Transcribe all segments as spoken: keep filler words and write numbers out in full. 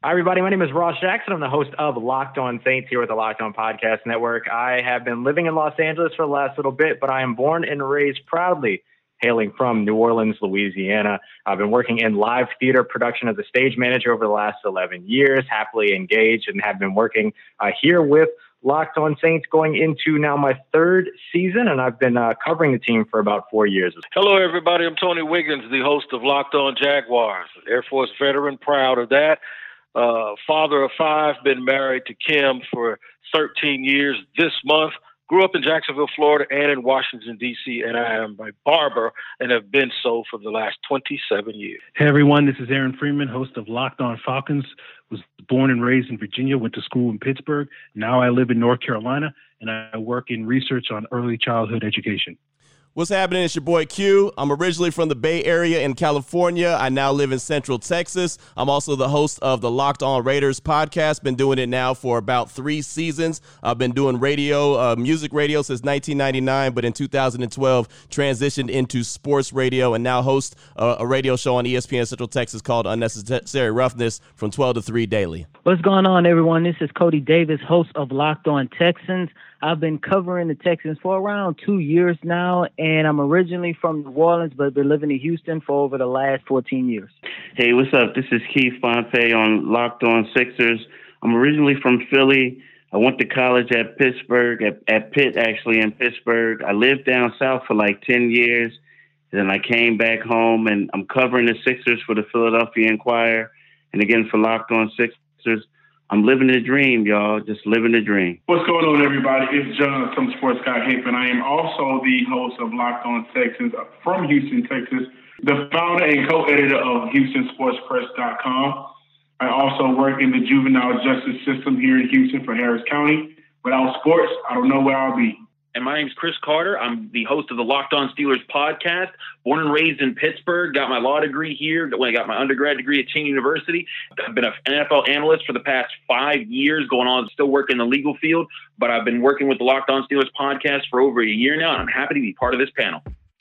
Hi, everybody. My name is Ross Jackson. I'm the host of Locked On Saints here with the Locked On Podcast Network. I have been living in Los Angeles for the last little bit, but I am born and raised proudly hailing from New Orleans, Louisiana. I've been working in live theater production as a stage manager over the last eleven years, happily engaged, and have been working uh, here with Locked On Saints going into now my third season, and I've been uh, covering the team for about four years. Hello, everybody. I'm Tony Wiggins, the host of Locked On Jaguars, Air Force veteran, proud of that. Uh, father of five, been married to Kim for thirteen years this month. Grew up in Jacksonville, Florida, and in Washington, D C, and I am a barber and have been so for the last twenty-seven years. Hey, everyone. This is Aaron Freeman, host of Locked On Falcons. Was born and raised in Virginia, went to school in Pittsburgh. Now I live in North Carolina, and I work in research on early childhood education. What's happening? It's your boy Q. I'm originally from the Bay Area in California. I now live in Central Texas. I'm also the host of the Locked On Raiders podcast. Been doing it now for about three seasons. I've been doing radio, uh, music radio since nineteen ninety-nine, but in two thousand twelve transitioned into sports radio and now host a, a radio show on E S P N Central Texas called Unnecessary Roughness from twelve to three daily. What's going on, everyone? This is Cody Davis, host of Locked On Texans. I've been covering the Texans for around two years now, and I'm originally from New Orleans, but been living in Houston for over the last fourteen years. Hey, what's up? This is Keith Fonte on Locked On Sixers. I'm originally from Philly. I went to college at Pittsburgh, at, at Pitt, actually, in Pittsburgh. I lived down south for like ten years. Then I came back home, and I'm covering the Sixers for the Philadelphia Inquirer. And again, for Locked On Sixers, I'm living the dream, y'all. Just living the dream. What's going on, everybody? It's John from Sports Guy Hip, and I am also the host of Locked On Texans from Houston, Texas, the founder and co-editor of Houston Sports Press dot com. I also work in the juvenile justice system here in Houston for Harris County. Without sports, I don't know where I'll be. And my name's Chris Carter. I'm the host of the Locked On Steelers podcast. Born and raised in Pittsburgh. Got my law degree here. When I got my undergrad degree at Cheney University. I've been an N F L analyst for the past five years, going on, still working in the legal field. But I've been working with the Locked On Steelers podcast for over a year now, and I'm happy to be part of this panel.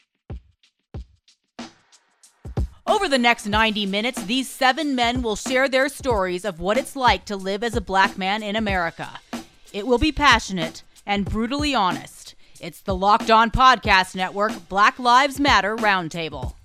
Over the next ninety minutes, these seven men will share their stories of what it's like to live as a black man in America. It will be passionate and brutally honest. It's the Locked On Podcast Network Black Lives Matter Roundtable.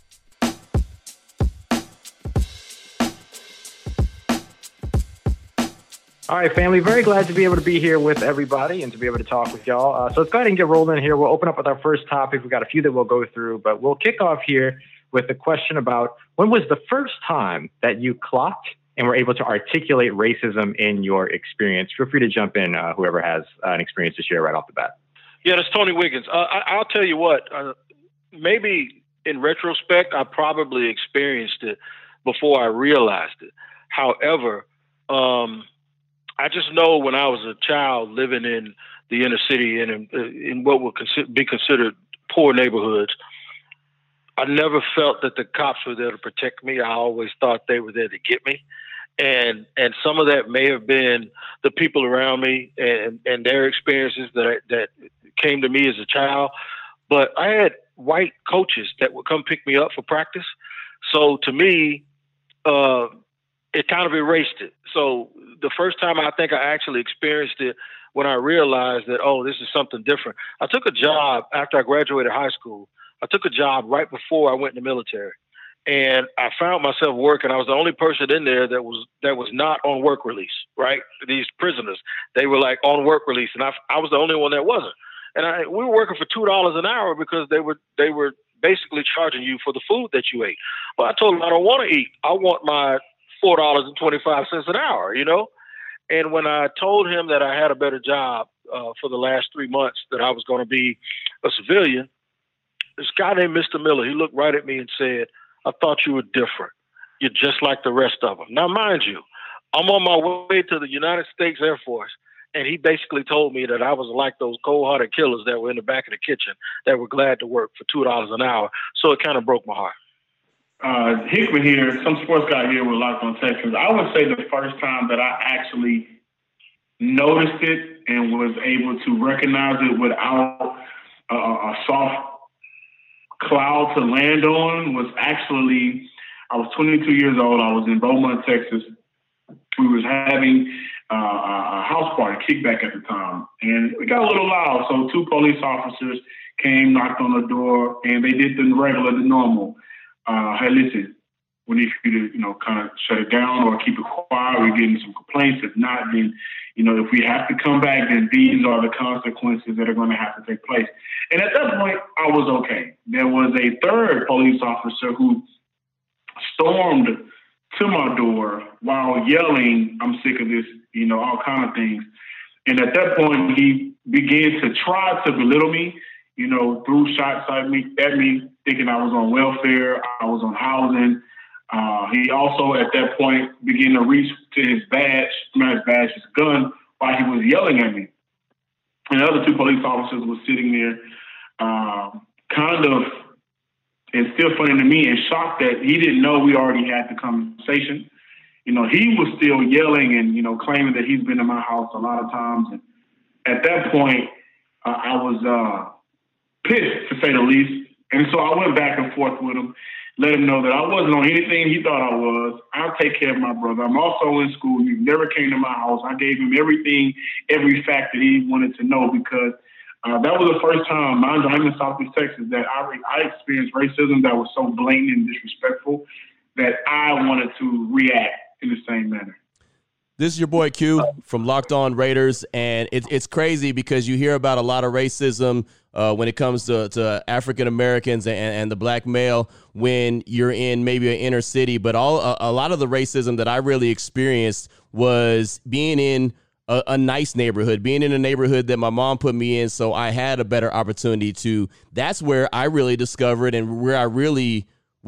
All right, family, very glad to be able to be here with everybody and to be able to talk with y'all. Uh, so let's go ahead and get rolling here. We'll open up with our first topic. We've got a few that we'll go through, but we'll kick off here with a question about when was the first time that you clocked and were able to articulate racism in your experience? Feel free to jump in, uh, whoever has uh, an experience to share right off the bat. Yeah, that's Tony Wiggins. Uh, I, I'll tell you what, uh, maybe in retrospect, I probably experienced it before I realized it. However, um, I just know when I was a child living in the inner city and in, in what would consider, be considered poor neighborhoods, I never felt that the cops were there to protect me. I always thought they were there to get me. And and some of that may have been the people around me and, and their experiences that I, that came to me as a child. But I had white coaches that would come pick me up for practice. So to me, uh, it kind of erased it. So the first time I think I actually experienced it when I realized that, oh, this is something different. I took a job after I graduated high school. I took a job right before I went in the military. And I found myself working. I was the only person in there that was that was not on work release, right? These prisoners, they were like on work release, and I, I was the only one that wasn't. And I, we were working for two dollars an hour because they were they were basically charging you for the food that you ate. Well, I told them I don't want to eat. I want my four dollars and twenty-five cents an hour, you know. And when I told him that I had a better job uh, for the last three months, that I was going to be a civilian, this guy named Mister Miller, he looked right at me and said, I thought you were different. You're just like the rest of them. Now, mind you, I'm on my way to the United States Air Force, and he basically told me that I was like those cold-hearted killers that were in the back of the kitchen that were glad to work for two dollars an hour. So it kind of broke my heart. Uh, Hickman here, some sports guy here with Locked On Texans. I would say the first time that I actually noticed it and was able to recognize it without a, a soft cloud to land on was actually, I was twenty-two years old. I was in Beaumont, Texas, We was having uh, a house party, kickback at the time, and we got a little loud. So two police officers came, knocked on the door, and they did the regular, the normal. Uh, hey, listen, we need you to, you know, kind of shut it down or keep it quiet. We're getting some complaints. If not, then, you know, if we have to come back, then these are the consequences that are going to have to take place. And at that point, I was okay. There was a third police officer who stormed to my door while yelling, "I'm sick of this," you know, all kind of things. And at that point, he began to try to belittle me, you know, threw shots at me, at me, thinking I was on welfare, I was on housing. Uh, he also, at that point, began to reach to his badge, not his badge, his gun, while he was yelling at me. And the other two police officers were sitting there, uh, kind of, and still funny to me, and shocked that he didn't know we already had the conversation. You know, he was still yelling and, you know, claiming that he's been in my house a lot of times. And at that point, uh, I was uh, pissed, to say the least. And so I went back and forth with him, let him know that I wasn't on anything he thought I was. I'll take care of my brother. I'm also in school. He never came to my house. I gave him everything, every fact that he wanted to know, because uh, that was the first time, mind you, I'm in Southeast Texas, that I, I experienced racism that was so blatant and disrespectful that I wanted to react in the same manner. This is your boy Q from Locked On Raiders, and it's it's crazy because you hear about a lot of racism uh, when it comes to, to African Americans and, and the black male when you're in maybe an inner city. But all a, a lot of the racism that I really experienced was being in a, a nice neighborhood, being in a neighborhood that my mom put me in, so I had a better opportunity to. That's where I really discovered and where I really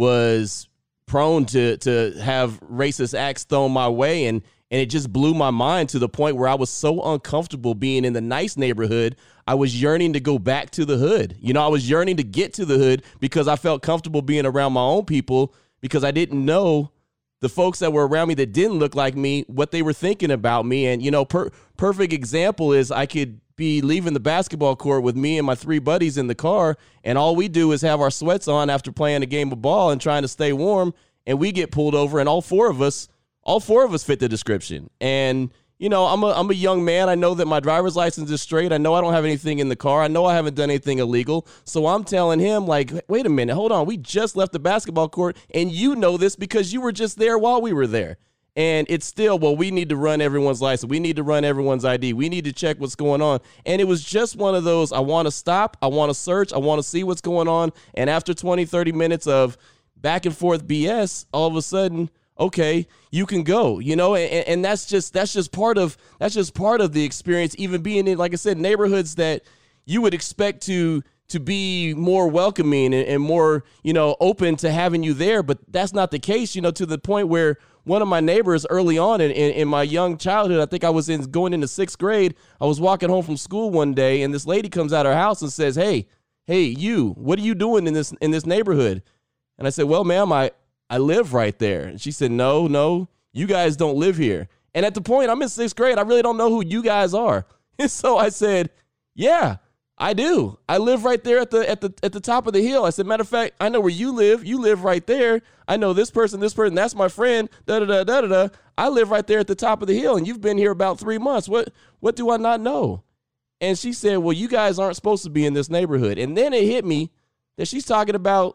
was prone to to have racist acts thrown my way, and and it just blew my mind to the point where I was so uncomfortable being in the nice neighborhood. I was yearning to go back to the hood. You know, I was yearning to get to the hood because I felt comfortable being around my own people, because I didn't know the folks that were around me that didn't look like me, what they were thinking about me. And, you know, per- perfect example is I could be leaving the basketball court with me and my three buddies in the car, and all we do is have our sweats on after playing a game of ball and trying to stay warm, and we get pulled over, and all four of us All four of us fit the description. And, you know, I'm a I'm a young man. I know that my driver's license is straight. I know I don't have anything in the car. I know I haven't done anything illegal. So I'm telling him, like, wait a minute, hold on. We just left the basketball court, and you know this because you were just there while we were there. And it's still, well, we need to run everyone's license. We need to run everyone's I D. We need to check what's going on. And it was just one of those, I want to stop. I want to search. I want to see what's going on. And after twenty, thirty minutes of back and forth B S, all of a sudden, okay, you can go, you know, and, and that's just that's just part of that's just part of the experience, even being in, like I said, neighborhoods that you would expect to to be more welcoming and, and more, you know, open to having you there. But that's not the case, you know, to the point where one of my neighbors early on in, in, in my young childhood, I think I was in going into sixth grade, I was walking home from school one day, and this lady comes out of her house and says, hey, hey, you, what are you doing in this in this neighborhood? And I said, well, ma'am, I I live right there. And she said, no, no, you guys don't live here. And at the point, I'm in sixth grade, I really don't know who you guys are. And so I said, yeah, I do. I live right there at the at the at the top of the hill. I said, matter of fact, I know where you live. You live right there. I know this person, this person, that's my friend. Da da da da da da. I live right there at the top of the hill, and you've been here about three months. What what do I not know? And she said, well, you guys aren't supposed to be in this neighborhood. And then it hit me that she's talking about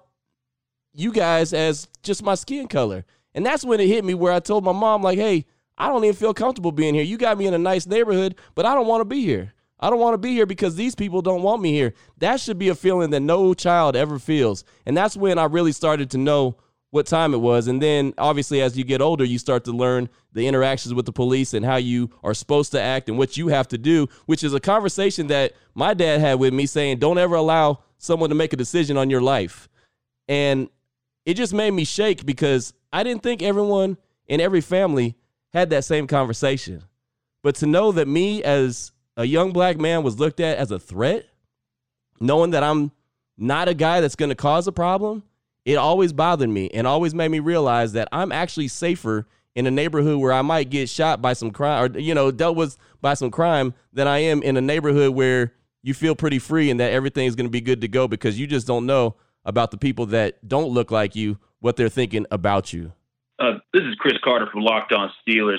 you guys as just my skin color. And that's when it hit me where I told my mom, like, hey, I don't even feel comfortable being here. You got me in a nice neighborhood, but I don't want to be here. I don't want to be here because these people don't want me here. That should be a feeling that no child ever feels. And that's when I really started to know what time it was. And then obviously as you get older, you start to learn the interactions with the police and how you are supposed to act and what you have to do, which is a conversation that my dad had with me saying, don't ever allow someone to make a decision on your life. And it just made me shake because I didn't think everyone in every family had that same conversation. But to know that me as a young black man was looked at as a threat, knowing that I'm not a guy that's going to cause a problem, it always bothered me and always made me realize that I'm actually safer in a neighborhood where I might get shot by some crime or, you know, dealt with by some crime than I am in a neighborhood where you feel pretty free and that everything is going to be good to go because you just don't know about the people that don't look like you, what they're thinking about you. Uh, this is Chris Carter from Locked On Steelers.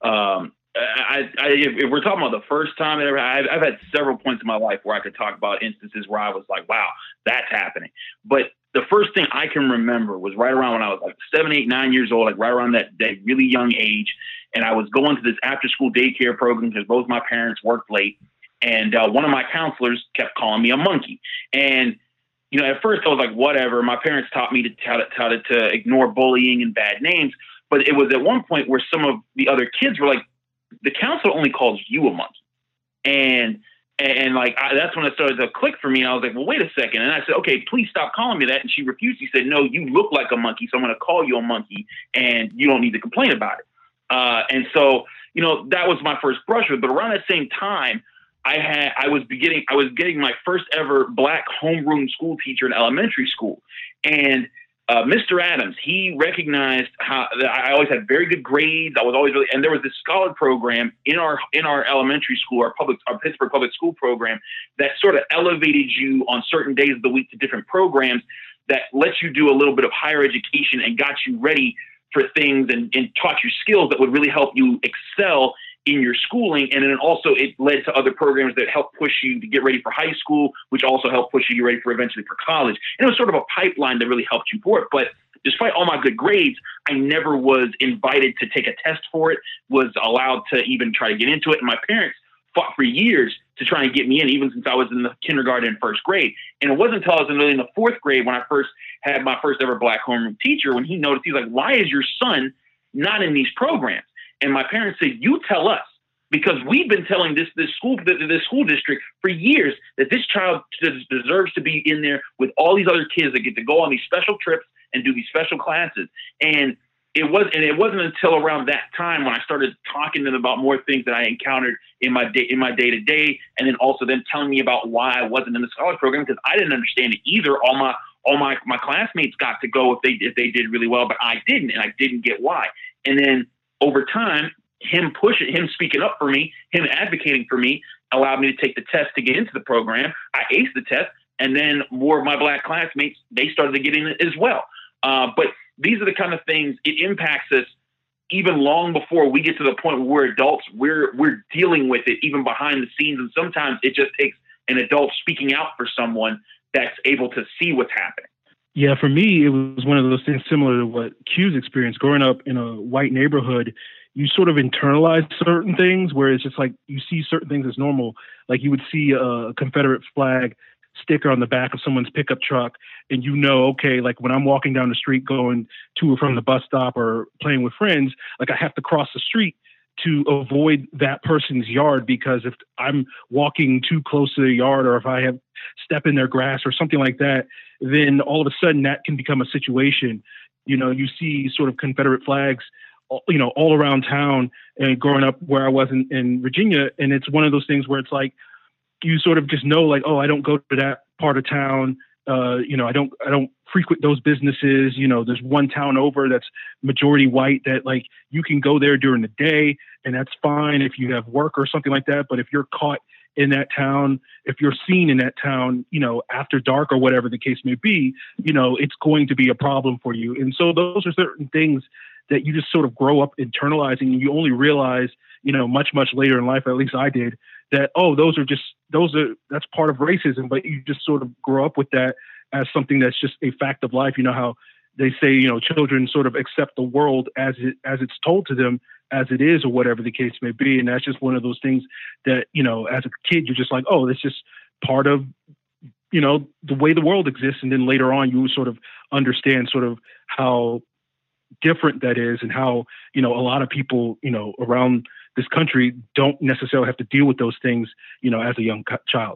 Um, I, I, if we're talking about the first time, ever, I've, I've had several points in my life where I could talk about instances where I was like, wow, that's happening. But the first thing I can remember was right around when I was like seven, eight, nine years old, like right around that, that really young age. And I was going to this after school daycare program because both my parents worked late. And uh, one of my counselors kept calling me a monkey. And, you know, at first I was like, whatever. My parents taught me to, tell it, tell it to ignore bullying and bad names. But it was at one point where some of the other kids were like, the counselor only calls you a monkey. And, and like, I, that's when it started to click for me. And I was like, well, wait a second. And I said, okay, please stop calling me that. And she refused. She said, no, you look like a monkey. So I'm going to call you a monkey and you don't need to complain about it. Uh, and so, you know, that was my first brush with it. But around that same time, I had, I was beginning, I was getting my first ever black homeroom school teacher in elementary school. And Uh, Mister Adams, he recognized how that I always had very good grades. I was always really, and there was this scholar program in our in our elementary school, our public, our Pittsburgh public school program, that sort of elevated you on certain days of the week to different programs that lets you do a little bit of higher education and got you ready for things and, and taught you skills that would really help you excel in your schooling. And then also it led to other programs that helped push you to get ready for high school, which also helped push you to get ready for eventually for college. And it was sort of a pipeline that really helped you for it. But despite all my good grades, I never was invited to take a test for it, was allowed to even try to get into it. And my parents fought for years to try and get me in, even since I was in the kindergarten and first grade. And it wasn't until I was in, really in the fourth grade when I first had my first ever black homeroom teacher, when he noticed, he's like, why is your son not in these programs? And my parents said, you tell us, because we've been telling this this school this school district for years that this child deserves to be in there with all these other kids that get to go on these special trips and do these special classes. And it was and it wasn't until around that time when I started talking to them about more things that I encountered in my day in my day to day, and then also them telling me about why I wasn't in the scholarship program, because I didn't understand it either. All my all my my classmates got to go if they if they did really well, but I didn't, and I didn't get why. And then over time, him pushing, him speaking up for me, him advocating for me, allowed me to take the test to get into the program. I aced the test, and then more of my black classmates, they started to get in it as well. Uh, but these are the kind of things, it impacts us even long before we get to the point where we're adults. We're we're dealing with it even behind the scenes, and sometimes it just takes an adult speaking out for someone that's able to see what's happening. Yeah, for me, it was one of those things similar to what Q's experienced. Growing up in a white neighborhood, you sort of internalize certain things where it's just like you see certain things as normal. Like you would see a Confederate flag sticker on the back of someone's pickup truck, and you know, okay, like when I'm walking down the street going to or from the bus stop or playing with friends, like I have to cross the street to avoid that person's yard, because if I'm walking too close to their yard, or if I have step in their grass or something like that, then all of a sudden that can become a situation. You know, you see sort of Confederate flags, you know, all around town. And growing up where I was in, in Virginia, and it's one of those things where it's like, you sort of just know, like, oh, I don't go to that part of town. Uh, you know, I don't, I don't frequent those businesses. You know, there's one town over that's majority white that like you can go there during the day and that's fine if you have work or something like that. But if you're caught in that town, if you're seen in that town, you know, after dark or whatever the case may be, you know, it's going to be a problem for you. And so those are certain things that you just sort of grow up internalizing, and you only realize, you know, much, much later in life, at least I did, that, oh, those are just, those are, that's part of racism, but you just sort of grow up with that as something that's just a fact of life. You know how they say, you know, children sort of accept the world as it, as it's told to them, as it is, or whatever the case may be. And that's just one of those things that, you know, as a kid, you're just like, oh, that's just part of, you know, the way the world exists. And then later on, you sort of understand sort of how different that is, and how, you know, a lot of people, you know, around this country don't necessarily have to deal with those things, you know, as a young child.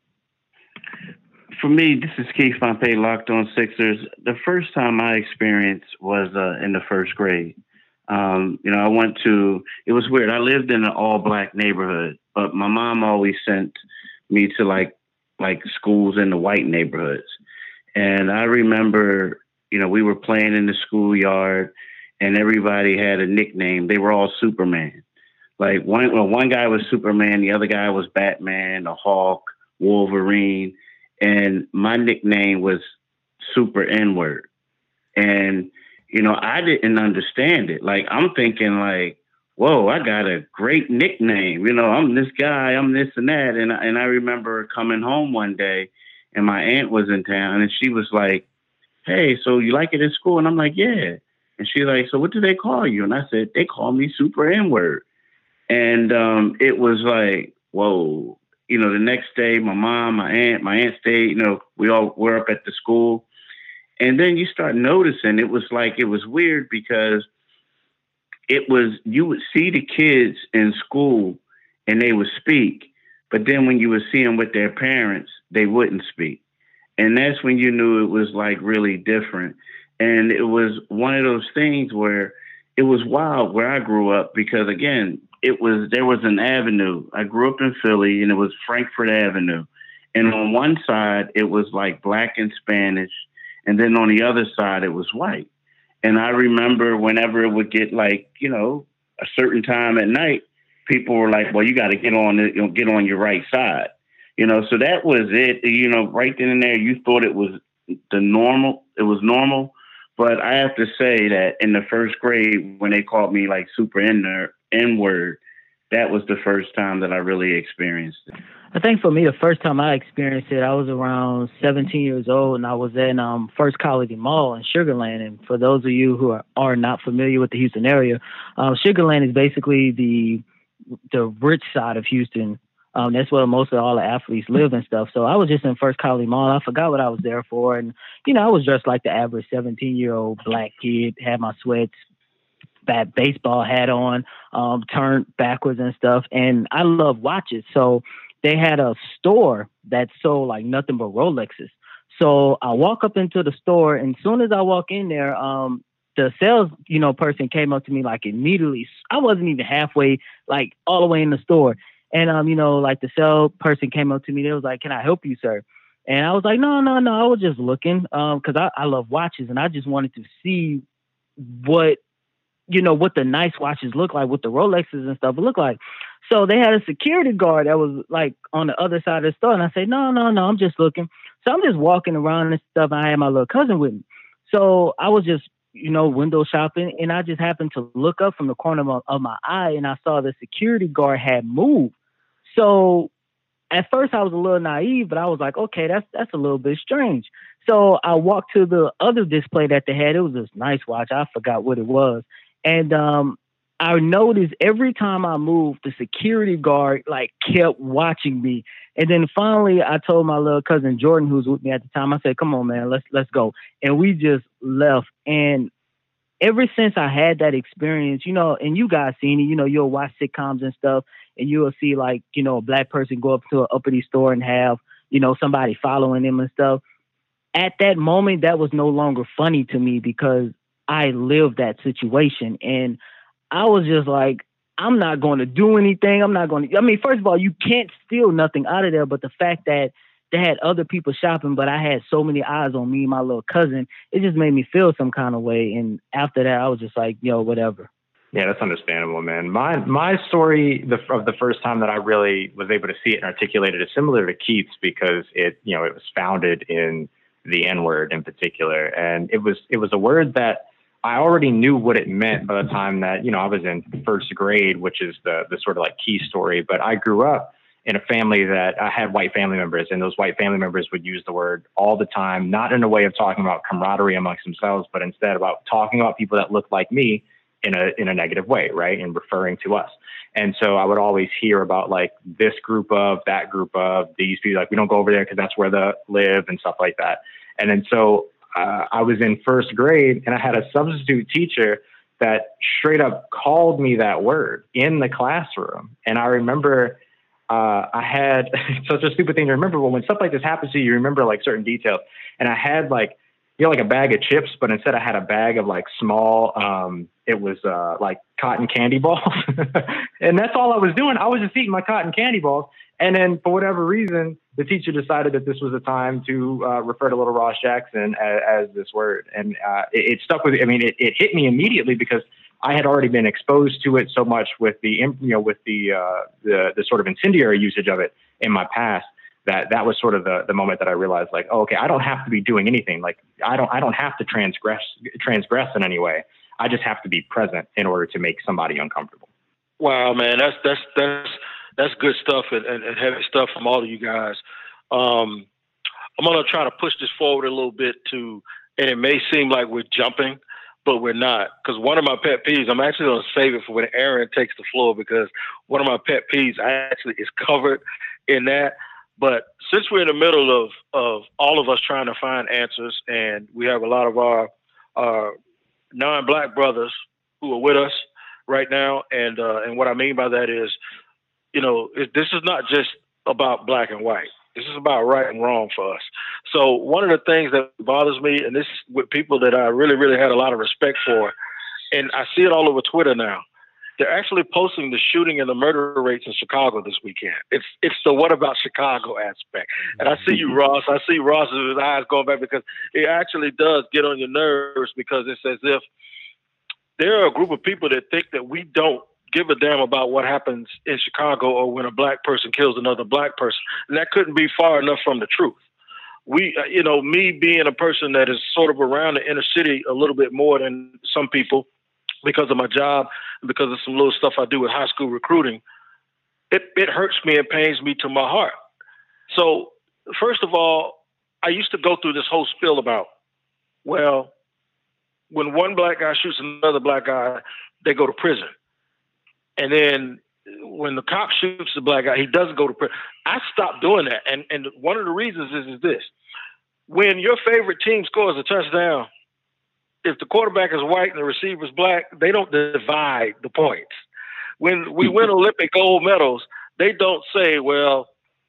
For me, this is Keith Pompey, Locked On Sixers. The first time I experienced was uh, in the first grade. Um, you know, I went to, it was weird. I lived in an all black neighborhood, but my mom always sent me to like, like schools in the white neighborhoods. And I remember, you know, we were playing in the schoolyard and everybody had a nickname. They were all Superman. Like one, well, one guy was Superman, the other guy was Batman, the Hulk, Wolverine. And my nickname was Super N-word. And, you know, I didn't understand it. Like, I'm thinking like, whoa, I got a great nickname. You know, I'm this guy, I'm this and that. And, and I remember coming home one day and my aunt was in town and she was like, hey, so you like it in school? And I'm like, yeah. And she's like, so what do they call you? And I said, they call me Super N-word. And um, it was like, whoa. You know, the next day, my mom, my aunt, my aunt stayed, you know, we all were up at the school. And then you start noticing it was like, it was weird because it was, you would see the kids in school and they would speak, but then when you would see them with their parents, they wouldn't speak. And that's when you knew it was like really different. And it was one of those things where it was wild where I grew up because, again, it was, there was an avenue. I grew up in Philly and it was Frankford Avenue. And on one side, it was like Black and Spanish. And then on the other side, it was white. And I remember whenever it would get like, you know, a certain time at night, people were like, well, you got to get on it, you know, get on your right side. You know, so that was it. You know, right then and there, you thought it was the normal. It was normal. But I have to say that in the first grade, when they called me like Super N-word, that was the first time that I really experienced it. I think for me, the first time I experienced it, I was around seventeen years old, and I was in um, First Colony Mall in Sugar Land. And for those of you who are, are not familiar with the Houston area, um, Sugar Land is basically the the rich side of Houston. Um, that's where most of all the athletes live and stuff. So I was just in First Colony Mall. I forgot what I was there for. And, you know, I was dressed like the average seventeen-year-old black kid, had my sweats, bad baseball hat on, um, turned backwards and stuff. And I love watches. So they had a store that sold like nothing but Rolexes. So I walk up into the store, and as soon as I walk in there, um, the sales, you know, person came up to me like immediately. I wasn't even halfway, like all the way in the store. And, um, you know, like the sales person came up to me. They was like, can I help you, sir? And I was like, no, no, no. I was just looking um, because I, I love watches, and I just wanted to see what, you know, what the nice watches look like, what the Rolexes and stuff look like. So they had a security guard that was like on the other side of the store. And I said, no, no, no, I'm just looking. So I'm just walking around and stuff. And I had my little cousin with me. So I was just, you know, window shopping. And I just happened to look up from the corner of my, of my eye, and I saw the security guard had moved. So at first I was a little naive, but I was like, okay, that's, that's a little bit strange. So I walked to the other display that they had. It was this nice watch. I forgot what it was. And um, I noticed every time I moved, the security guard like kept watching me. And then finally, I told my little cousin Jordan, who was with me at the time, I said, "Come on, man, let's let's go." And we just left. And ever since I had that experience, you know, and you guys seen it, you know, you'll watch sitcoms and stuff, and you'll see like, you know, a black person go up to an uppity store and have, you know, somebody following them and stuff. At that moment, that was no longer funny to me because I lived that situation. And I was just like, I'm not going to do anything. I'm not going to, I mean, first of all, you can't steal nothing out of there. But the fact that they had other people shopping, but I had so many eyes on me and my little cousin, it just made me feel some kind of way. And after that, I was just like, yo, whatever. Yeah, that's understandable, man. My my story the, of the first time that I really was able to see it and articulate it is similar to Keith's because it, you know, it was founded in the N-word in particular. And it was it was a word that I already knew what it meant by the time that, you know, I was in first grade, which is the the sort of like key story. But I grew up in a family that I had white family members, and those white family members would use the word all the time, not in a way of talking about camaraderie amongst themselves, but instead about talking about people that looked like me in a in a negative way, right? And referring to us. And so I would always hear about like this group of, that group of, these people, like we don't go over there because that's where they live and stuff like that. And then so uh, I was in first grade, and I had a substitute teacher that straight up called me that word in the classroom. And I remember uh, I had such a stupid thing to remember, but when stuff like this happens to you, you remember like certain details. And I had like, you know, like a bag of chips, but instead I had a bag of like small, um, it was uh, like cotton candy balls. And that's all I was doing. I was just eating my cotton candy balls. And then for whatever reason, the teacher decided that this was a time to uh, refer to Little Ross Jackson as, as this word. And uh, it, it stuck with me. I mean, it, it hit me immediately because I had already been exposed to it so much with the, you know, with the, uh, the, the sort of incendiary usage of it in my past. That that was sort of the, the moment that I realized, like, oh, okay, I don't have to be doing anything. Like, I don't I don't have to transgress transgress in any way. I just have to be present in order to make somebody uncomfortable. Wow, man, that's that's that's that's good stuff and, and, and heavy stuff from all of you guys. Um, I'm gonna try to push this forward a little bit to, and it may seem like we're jumping, but we're not. Because one of my pet peeves, I'm actually gonna save it for when Aaron takes the floor, because one of my pet peeves actually is covered in that. But since we're in the middle of of all of us trying to find answers, and we have a lot of our our non-black brothers who are with us right now, and uh, and what I mean by that is, you know, it, this is not just about black and white. This is about right and wrong for us. So one of the things that bothers me, and this is with people that I really, really had a lot of respect for, and I see it all over Twitter now, they're actually posting the shooting and the murder rates in Chicago this weekend. It's it's the what about Chicago aspect. And I see you, Ross. I see Ross's eyes going back, because it actually does get on your nerves, because it's as if there are a group of people that think that we don't give a damn about what happens in Chicago or when a black person kills another black person. And that couldn't be far enough from the truth. We, you know, me being a person that is sort of around the inner city a little bit more than some people because of my job and because of some little stuff I do with high school recruiting, it, it hurts me and pains me to my heart. So first of all, I used to go through this whole spiel about, well, when one black guy shoots another black guy, they go to prison. And then when the cop shoots the black guy, he doesn't go to prison. I stopped doing that. And and one of the reasons is, is this. When your favorite team scores a touchdown, if the quarterback is white and the receiver is black, they don't divide the points. When we win Olympic gold medals, they don't say, well,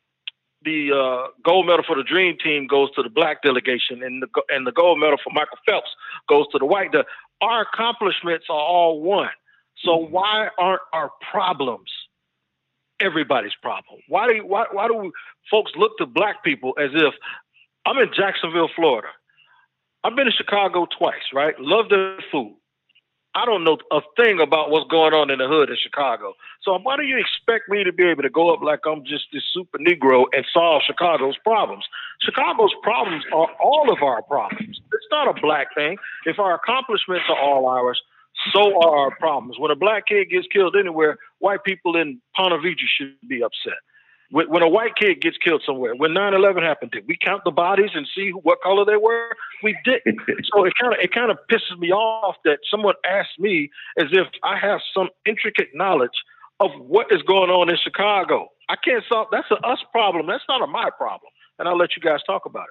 the uh, gold medal for the dream team goes to the black delegation, and the and the gold medal for Michael Phelps goes to the white. The, our accomplishments are all one. So why aren't our problems everybody's problem? Why do why why do folks look to black people as if I'm in Jacksonville, Florida? I've been to Chicago twice, right? Love the food. I don't know a thing about what's going on in the hood in Chicago. So why do you expect me to be able to go up like I'm just this super Negro and solve Chicago's problems? Chicago's problems are all of our problems. It's not a black thing. If our accomplishments are all ours, so are our problems. When a black kid gets killed anywhere, white people in Ponte Vedra should be upset. When a white kid gets killed somewhere, when nine eleven happened, did we count the bodies and see what color they were? We didn't. So it kind of it kind of pisses me off that someone asked me as if I have some intricate knowledge of what is going on in Chicago. I can't solve. That's a us problem. That's not a my problem. And I'll let you guys talk about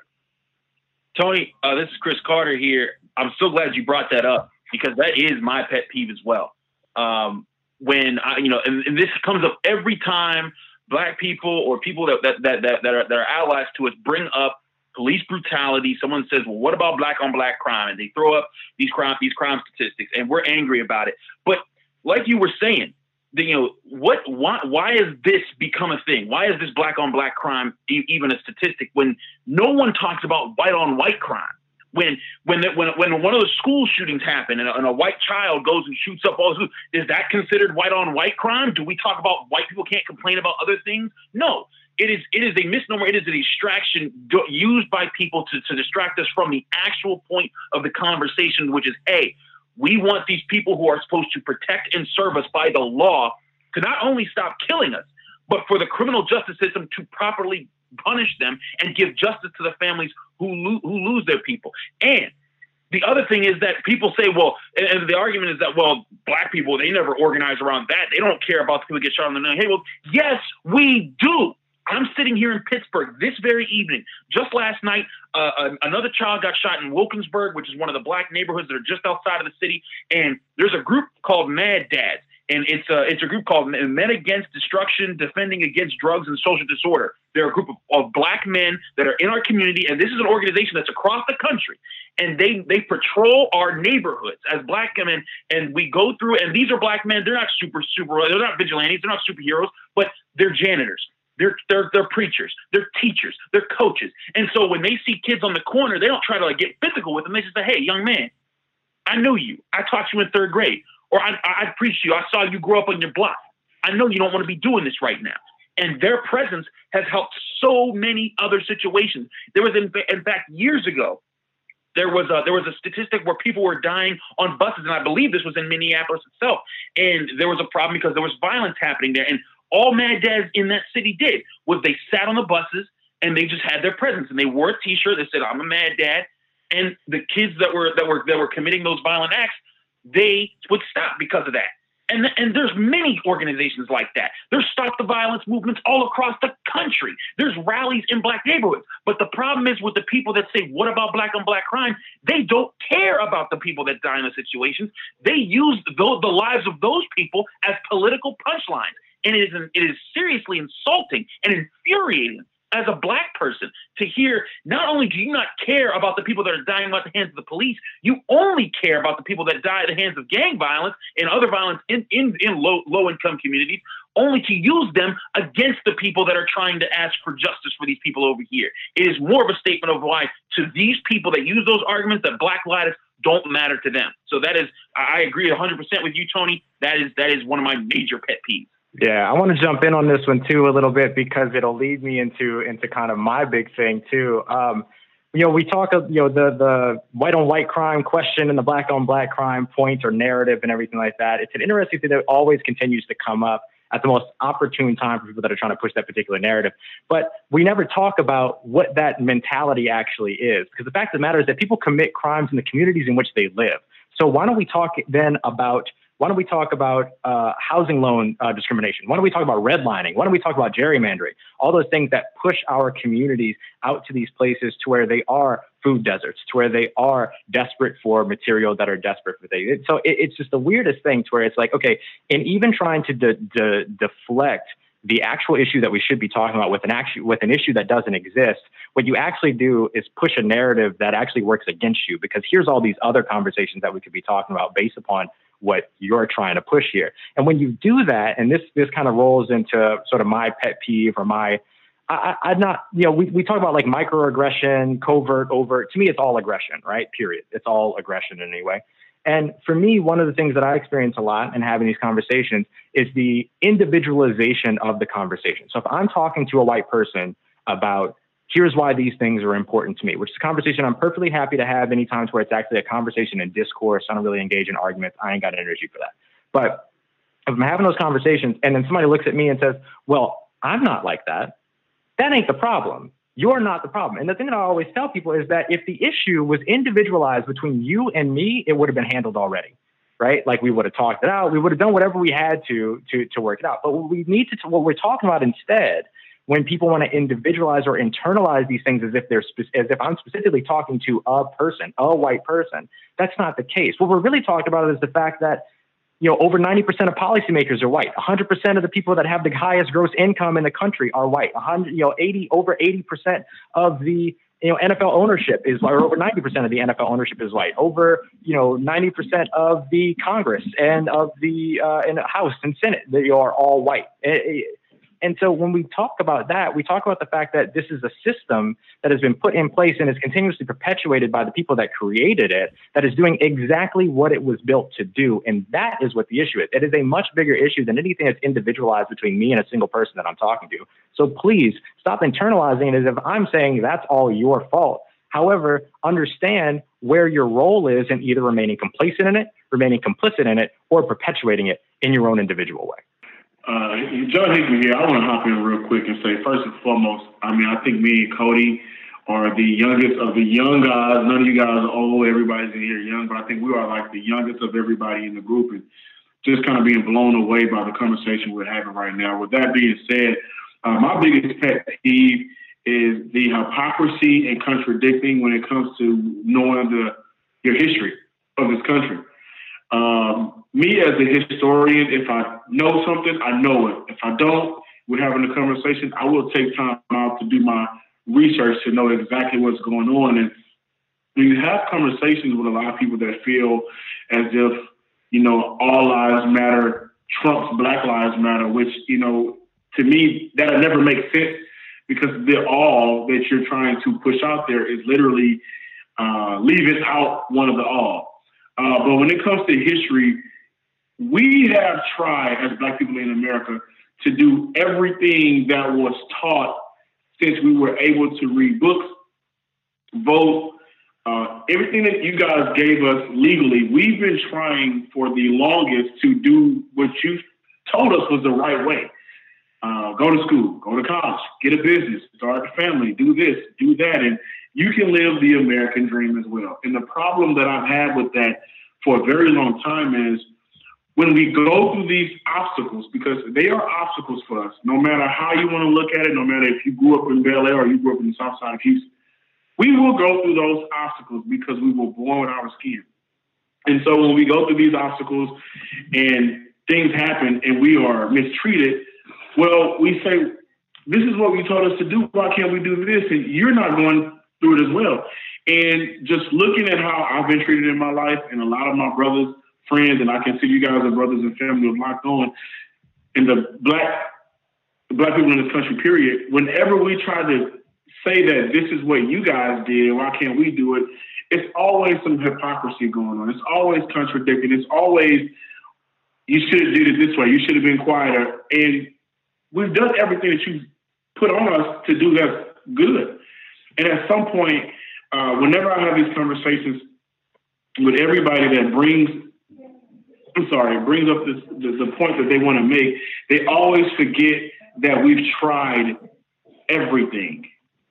it. Tony, uh, this is Chris Carter here. I'm so glad you brought that up, because that is my pet peeve as well. Um, when I, you know, and, and this comes up every time black people or people that that that that, that, are, that are allies to us bring up police brutality. Someone says, "Well, what about black on black crime?" And they throw up these crime these crime statistics, and we're angry about it. But like you were saying, the, you know, what why why has this become a thing? Why is this black on black crime e- even a statistic when no one talks about white on white crime? When when the, when when one of the school shootings happen and a, and a white child goes and shoots up all the schools, is that considered white on white crime? Do we talk about white people can't complain about other things? No, it is it is a misnomer. It is a distraction do, used by people to, to distract us from the actual point of the conversation, which is, hey, we want these people who are supposed to protect and serve us by the law to not only stop killing us, but for the criminal justice system to properly punish them and give justice to the families who lo- who lose their people. And the other thing is that people say, well, and, and the argument is that, well, black people, they never organize around that. They don't care about the people who get shot in the neck. Hey, well, yes, we do. I'm sitting here in Pittsburgh this very evening. Just last night, uh, another child got shot in Wilkinsburg, which is one of the black neighborhoods that are just outside of the city. And there's a group called Mad Dads. And it's a, it's a group called Men Against Destruction, Defending Against Drugs and Social Disorder. They're a group of, of black men that are in our community, and this is an organization that's across the country. And they they patrol our neighborhoods as black men, and we go through, and these are black men. They're not super, super, they're not vigilantes, they're not superheroes, but they're janitors. They're, they're, they're preachers, they're teachers, they're coaches. And so when they see kids on the corner, they don't try to like get physical with them. They just say, hey, young man, I knew you. I taught you in third grade. Or I, I preached you. I saw you grow up on your block. I know you don't want to be doing this right now. And their presence has helped so many other situations. There was, in, in fact, years ago, There was a there was a statistic where people were dying on buses, and I believe this was in Minneapolis itself. And there was a problem because there was violence happening there. And all Mad Dads in that city did was they sat on the buses and they just had their presence, and they wore a T-shirt that said, "I'm a Mad Dad." And the kids that were that were that were committing those violent acts, they would stop because of that. And, and there's many organizations like that. There's Stop the Violence movements all across the country. There's rallies in black neighborhoods. But the problem is with the people that say, what about black on black crime? They don't care about the people that die in the situations. They use those, the lives of those people as political punchlines. And it is, an, it is seriously insulting and infuriating as a black person to hear, not only do you not care about the people that are dying at the hands of the police, you only care about the people that die at the hands of gang violence and other violence in, in, in low, low-income communities, only to use them against the people that are trying to ask for justice for these people over here. It is more of a statement of why, to these people that use those arguments, that Black lives don't matter to them. So that is, I agree one hundred percent with you, Tony. That is, that is one of my major pet peeves. Yeah, I want to jump in on this one too a little bit because it'll lead me into into kind of my big thing too. Um, you know, we talk of you know the the white on white crime question and the black on black crime point or narrative and everything like that. It's an interesting thing that always continues to come up at the most opportune time for people that are trying to push that particular narrative. But we never talk about what that mentality actually is, because the fact of the matter is that people commit crimes in the communities in which they live. So why don't we talk then about Why don't we talk about uh, housing loan uh, discrimination? Why don't we talk about redlining? Why don't we talk about gerrymandering? All those things that push our communities out to these places to where they are food deserts, to where they are desperate for material that are desperate for things. So it, it's just the weirdest thing to where it's like, okay, and even trying to de- de- deflect the actual issue that we should be talking about with an actual, with an issue that doesn't exist, what you actually do is push a narrative that actually works against you, because here's all these other conversations that we could be talking about based upon what you're trying to push here. And when you do that, and this this kind of rolls into sort of my pet peeve or my, I, I'm not, you know, we, we talk about like microaggression, covert, overt. To me, it's all aggression, right? Period. It's all aggression in any way. And for me, one of the things that I experience a lot in having these conversations is the individualization of the conversation. So if I'm talking to a white person about here's why these things are important to me, which is a conversation I'm perfectly happy to have any times where it's actually a conversation and discourse. I don't really engage in arguments. I ain't got energy for that. But if I'm having those conversations and then somebody looks at me and says, well, I'm not like that, that ain't the problem. You're not the problem. And the thing that I always tell people is that if the issue was individualized between you and me, it would have been handled already, right? Like we would have talked it out. We would have done whatever we had to, to, to work it out. But what we need to, what we're talking about instead, when people want to individualize or internalize these things as if they're spe- as if I'm specifically talking to a person, a white person, that's not the case. What we're really talking about is the fact that, you know, over ninety percent of policymakers are white. one hundred percent of the people that have the highest gross income in the country are white. one hundred, you know, eighty over eighty percent of the you know N F L ownership is, or over ninety percent of the N F L ownership is white. Over you know ninety percent of the Congress and of the uh, in the House and Senate, they are all white. It, it, And so when we talk about that, we talk about the fact that this is a system that has been put in place and is continuously perpetuated by the people that created it, that is doing exactly what it was built to do. And that is what the issue is. It is a much bigger issue than anything that's individualized between me and a single person that I'm talking to. So please stop internalizing it as if I'm saying that's all your fault. However, understand where your role is in either remaining complacent in it, remaining complicit in it, or perpetuating it in your own individual way. Uh, John Hickman here. I want to hop in real quick and say, first and foremost, I mean, I think me and Cody are the youngest of the young guys. None of you guys are old. Everybody's in here young, but I think we are like the youngest of everybody in the group, and just kind of being blown away by the conversation we're having right now. With that being said, uh, my biggest pet peeve is the hypocrisy and contradicting when it comes to knowing the your history of this country. Um, me as a historian, if I know something, I know it. If I don't, we're having a conversation, I will take time out to do my research to know exactly what's going on. And when you have conversations with a lot of people that feel as if, you know, all lives matter, trumps Black Lives Matter, which, you know, to me, that'll never make sense, because the all that you're trying to push out there is literally uh, leaving out one of the all. Uh, but when it comes to history, we have tried as Black people in America to do everything that was taught since we were able to read books, vote, Uh, everything that you guys gave us legally, we've been trying for the longest to do what you told us was the right way. Uh, go to school, go to college, get a business, start a family, do this, do that. And you can live the American dream as well. And the problem that I've had with that for a very long time is when we go through these obstacles, because they are obstacles for us, no matter how you want to look at it, no matter if you grew up in Bel Air or you grew up in the South Side of Houston, we will go through those obstacles because we were born with our skin. And so when we go through these obstacles and things happen and we are mistreated, well, we say, this is what you told us to do. Why can't we do this? And you're not going through it as well. And just looking at how I've been treated in my life and a lot of my brothers, friends, and I consider you guys as brothers and family of Locked On, and the black, the black people in this country, period, whenever we try to say that this is what you guys did, why can't we do it? It's always some hypocrisy going on. It's always contradicting. It's always, you should have did it this way. You should have been quieter. And we've done everything that you put on us to do that's good. And at some point, uh, whenever I have these conversations with everybody that brings, I'm sorry, brings up this, the, the point that they want to make, they always forget that we've tried everything.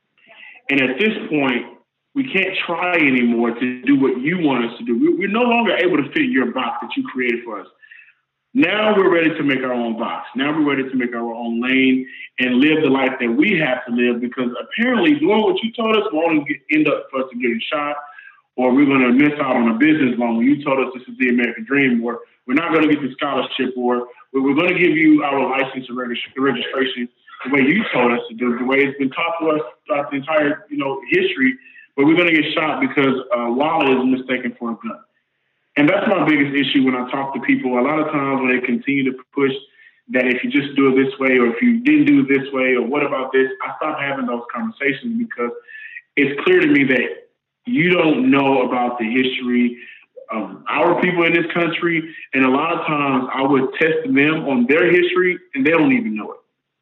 And at this point, we can't try anymore to do what you want us to do. We're no longer able to fit in your box that you created for us. Now we're ready to make our own box. Now we're ready to make our own lane and live the life that we have to live, because apparently doing what you told us will only end up for us to getting shot, or we're going to miss out on a business loan when you told us this is the American dream, or we're not going to get the scholarship, or we're going to give you our license and registration the way you told us to do, the way it's been taught to us throughout the entire, you know, history, but we're going to get shot because uh, wallet is mistaken for a gun. And that's my biggest issue when I talk to people. A lot of times when they continue to push that if you just do it this way, or if you didn't do it this way, or what about this, I stop having those conversations, because it's clear to me that you don't know about the history of our people in this country. And a lot of times I would test them on their history and they don't even know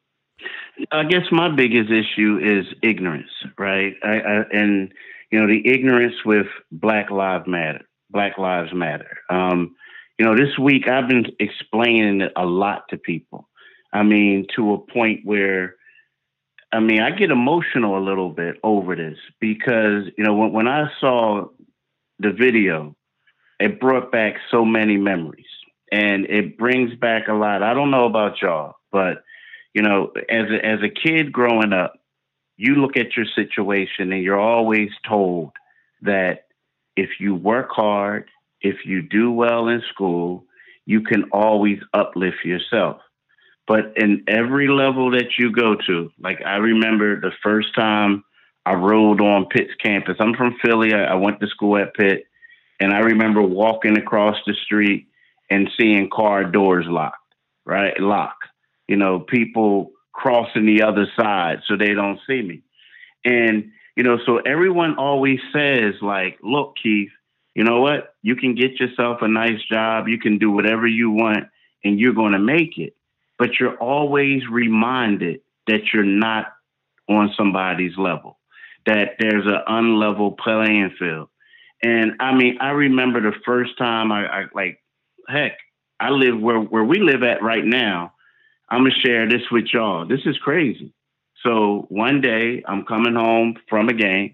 it. I guess my biggest issue is ignorance, right? I, I, and, you know, the ignorance with Black Lives Matter. Black Lives Matter. Um, you know, this week I've been explaining it a lot to people. I mean, to a point where, I mean, I get emotional a little bit over this, because, you know, when, when I saw the video, it brought back so many memories, and it brings back a lot. I don't know about y'all, but, you know, as a, as a kid growing up, you look at your situation and you're always told that if you work hard, if you do well in school, you can always uplift yourself. But in every level that you go to, like I remember the first time I rode on Pitt's campus. I'm from Philly. I, I went to school at Pitt, and I remember walking across the street and seeing car doors locked, right? Lock. You know, people crossing the other side so they don't see me. And you know, so everyone always says, like, look, Keith, you know what? You can get yourself a nice job. You can do whatever you want, and you're going to make it. But you're always reminded that you're not on somebody's level, that there's an unlevel playing field. And, I mean, I remember the first time I, I like, heck, I live where, where we live at right now. I'm going to share this with y'all. This is crazy. So one day I'm coming home from a game,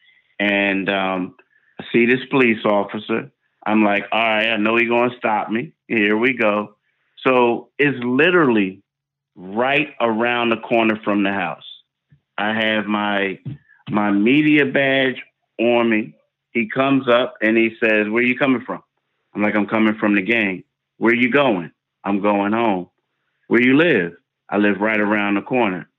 and um, I see this police officer. I'm like, all right, I know he's going to stop me. Here we go. So it's literally right around the corner from the house. I have my my media badge on me. He comes up and he says, where you coming from? I'm like, I'm coming from the game. Where you going? I'm going home. Where you live? I live right around the corner.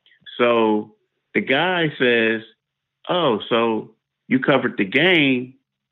So the guy says, oh, so you covered the game.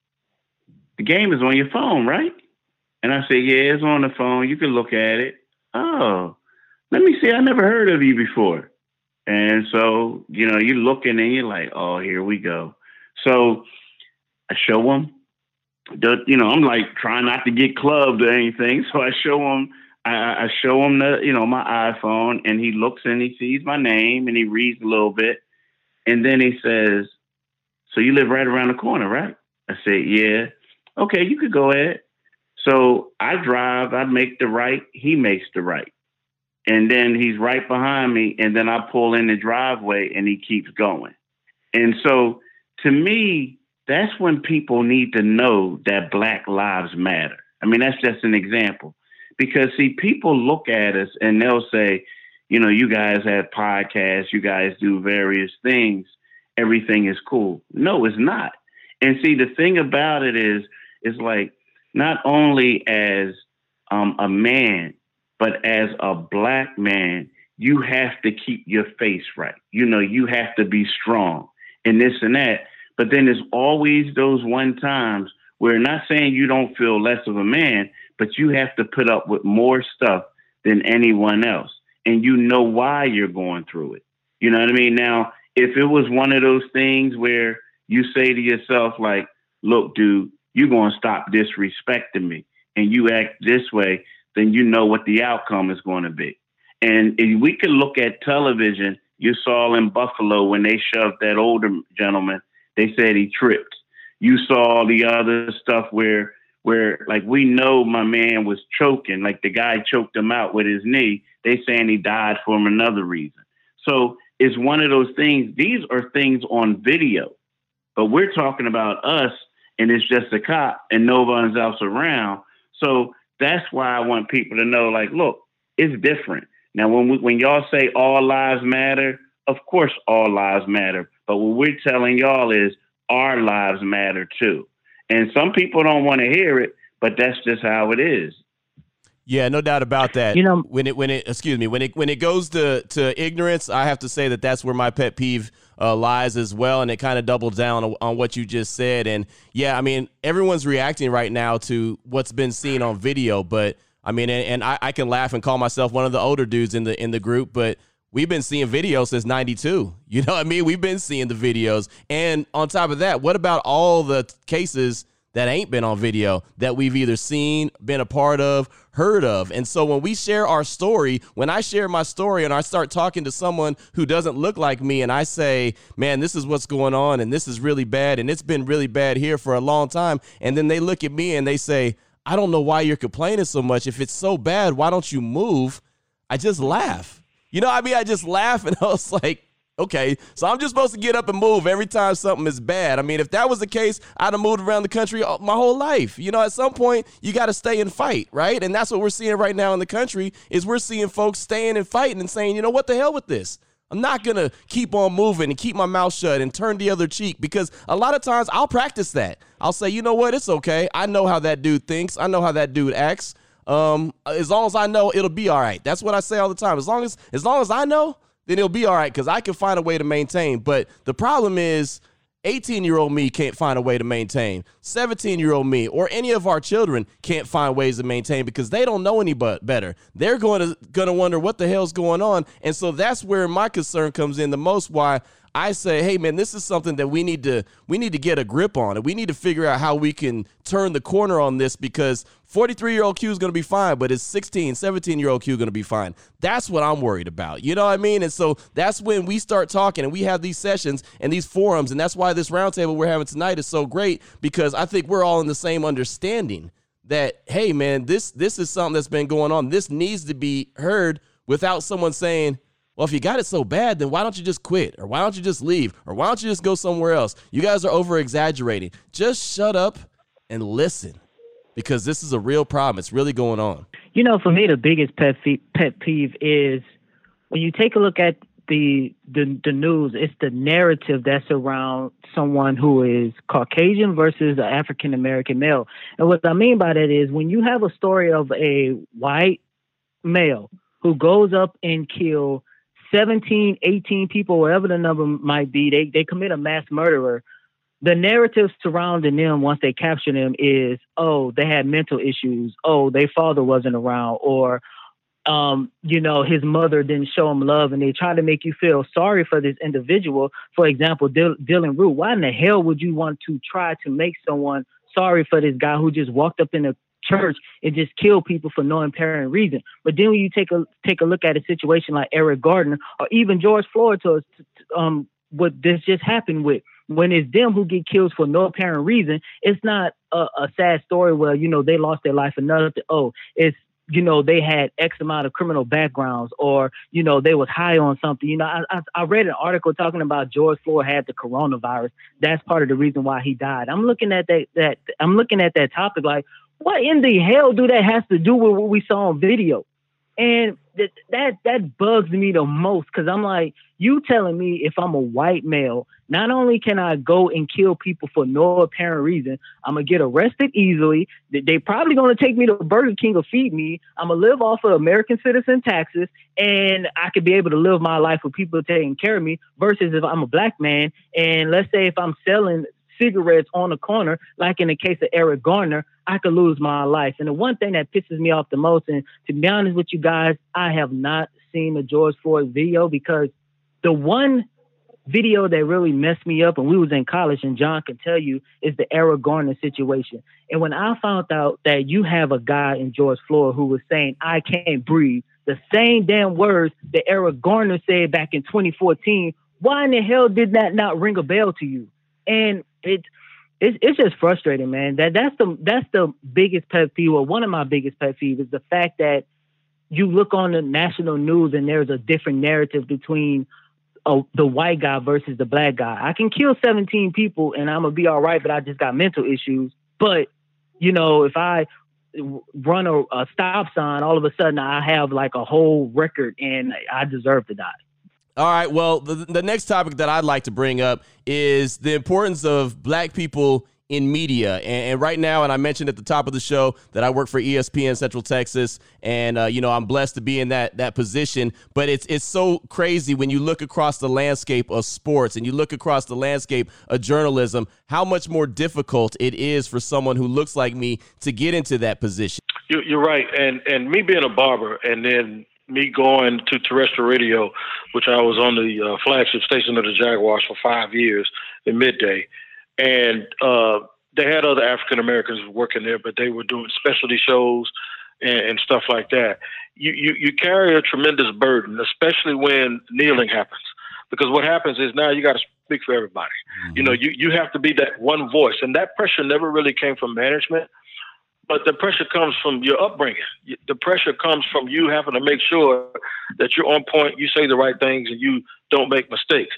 The game is on your phone, right? And I say, yeah, it's on the phone. You can look at it. Oh, let me see. I never heard of you before. And so, you know, you're looking and you're like, oh, here we go. So I show him, the, you know, I'm like trying not to get clubbed or anything. So I show him. I, I show him the, you know, my iPhone, and he looks and he sees my name and he reads a little bit. And then he says, so you live right around the corner, right? I said, yeah. Okay, you could go ahead. So I drive, I make the right, he makes the right. And then he's right behind me, and then I pull in the driveway and he keeps going. And so to me, that's when people need to know that Black lives matter. I mean, that's just an example. Because, see, people look at us and they'll say, you know, you guys have podcasts, you guys do various things, everything is cool. No, it's not. And see, the thing about it is, is like, not only as um, a man, but as a Black man, you have to keep your face right. You know, you have to be strong and this and that. But then there's always those one times where, not saying you don't feel less of a man, but you have to put up with more stuff than anyone else. And you know why you're going through it. You know what I mean? Now, if it was one of those things where you say to yourself, like, look, dude, you're going to stop disrespecting me, and you act this way, then you know what the outcome is going to be. And if we could look at television, you saw in Buffalo when they shoved that older gentleman, they said he tripped. You saw the other stuff where, where like, we know my man was choking, like the guy choked him out with his knee. They saying he died from another reason. So it's one of those things. These are things on video, but we're talking about us, and it's just a cop and no one else around. So that's why I want people to know, like, look, it's different. Now, when we, when y'all say all lives matter, of course all lives matter. But what we're telling y'all is our lives matter too. And some people don't want to hear it, but that's just how it is. Yeah, no doubt about that. You know, when it when it excuse me when it when it goes to to ignorance, I have to say that that's where my pet peeve uh, lies as well, and it kind of doubles down on, on what you just said. And yeah, I mean, everyone's reacting right now to what's been seen on video, but I mean, and, and I, I can laugh and call myself one of the older dudes in the in the group, but we've been seeing videos since ninety-two. You know what I mean? We've been seeing the videos, and on top of that, what about all the cases that ain't been on video that we've either seen, been a part of, heard of? And so when we share our story, when I share my story and I start talking to someone who doesn't look like me and I say, man, this is what's going on and this is really bad and it's been really bad here for a long time. And then they look at me and they say, I don't know why you're complaining so much. If it's so bad, why don't you move? I just laugh. You know, I mean, I just laugh and I was like, okay, so I'm just supposed to get up and move every time something is bad. I mean, if that was the case, I'd have moved around the country my whole life. You know, at some point, you got to stay and fight, right? And that's what we're seeing right now in the country is we're seeing folks staying and fighting and saying, you know, what the hell with this? I'm not going to keep on moving and keep my mouth shut and turn the other cheek, because a lot of times I'll practice that. I'll say, you know what? It's okay. I know how that dude thinks. I know how that dude acts. Um, as long as I know, it'll be all right. That's what I say all the time. As long as, as long as I know, then it'll be all right, because I can find a way to maintain. But the problem is eighteen-year-old me can't find a way to maintain. seventeen-year-old me or any of our children can't find ways to maintain because they don't know any but better. They're going to going to wonder what the hell's going on. And so that's where my concern comes in the most, why I say, hey, man, this is something that we need to we need to get a grip on, and we need to figure out how we can turn the corner on this, because forty-three-year-old Q is going to be fine, but is sixteen, seventeen-year-old Q going to be fine? That's what I'm worried about. You know what I mean? And so that's when we start talking and we have these sessions and these forums, and that's why this roundtable we're having tonight is so great, because I think we're all in the same understanding that, hey, man, this this is something that's been going on. This needs to be heard without someone saying, well, if you got it so bad, then why don't you just quit? Or why don't you just leave? Or why don't you just go somewhere else? You guys are over-exaggerating. Just shut up and listen, because this is a real problem. It's really going on. You know, for me, the biggest pet, fee- pet peeve is when you take a look at the, the the news, it's the narrative that's around someone who is Caucasian versus an African-American male. And what I mean by that is when you have a story of a white male who goes up and kills seventeen, eighteen people, whatever the number might be, they they commit a mass murderer. The narrative surrounding them once they capture them is, oh, they had mental issues. Oh, their father wasn't around. Or, um, you know, his mother didn't show him love. And they try to make you feel sorry for this individual. For example, Dil- Dylan Root. Why in the hell would you want to try to make someone sorry for this guy who just walked up in a church and just kill people for no apparent reason? But then when you take a take a look at a situation like Eric Gardner or even George Floyd, to um, what this just happened with, when it's them who get killed for no apparent reason, it's not a, a sad story where, you know, they lost their life and nothing. Oh, it's, you know, they had X amount of criminal backgrounds, or, you know, they was high on something. You know, I, I, I read an article talking about George Floyd had the coronavirus. That's part of the reason why he died. I'm looking at that, that I'm looking at that topic like, what in the hell do that has to do with what we saw on video? And that that, that bugs me the most, because I'm like, you telling me if I'm a white male, not only can I go and kill people for no apparent reason, I'm going to get arrested easily. They probably going to take me to Burger King or feed me. I'm going to live off of American citizen taxes, and I could be able to live my life with people taking care of me, versus if I'm a black man, and let's say if I'm selling cigarettes on the corner, like in the case of Eric Garner, I could lose my life. And the one thing that pisses me off the most, and to be honest with you guys, I have not seen the George Floyd video, because the one video that really messed me up, and we was in college, and John can tell you, is the Eric Garner situation. And when I found out that you have a guy in George Floyd who was saying, I can't breathe, the same damn words that Eric Garner said back in twenty fourteen, why in the hell did that not ring a bell to you? And it, it's it's just frustrating, man. That that's the that's the biggest pet peeve, or one of my biggest pet peeves, is the fact that you look on the national news and there's a different narrative between uh, the white guy versus the black guy. I can kill seventeen people and I'm gonna be all right, but I just got mental issues. But you know, if I run a, a stop sign, all of a sudden I have like a whole record and I deserve to die. All right. Well, the, the next topic that I'd like to bring up is the importance of black people in media. And, and right now, and I mentioned at the top of the show that I work for E S P N Central Texas, and uh, you know, I'm blessed to be in that that position. But it's it's so crazy when you look across the landscape of sports and you look across the landscape of journalism, how much more difficult it is for someone who looks like me to get into that position. You're, you're right, and and me being a barber, and then me going to terrestrial radio, which I was on the uh, flagship station of the Jaguars for five years in midday. And uh, they had other African Americans working there, but they were doing specialty shows and, and stuff like that. You, you you carry a tremendous burden, especially when kneeling happens, because what happens is now you got to speak for everybody. Mm-hmm. You know, you, you have to be that one voice, and that pressure never really came from management, but the pressure comes from your upbringing. The pressure comes from you having to make sure that you're on point, you say the right things, and you don't make mistakes.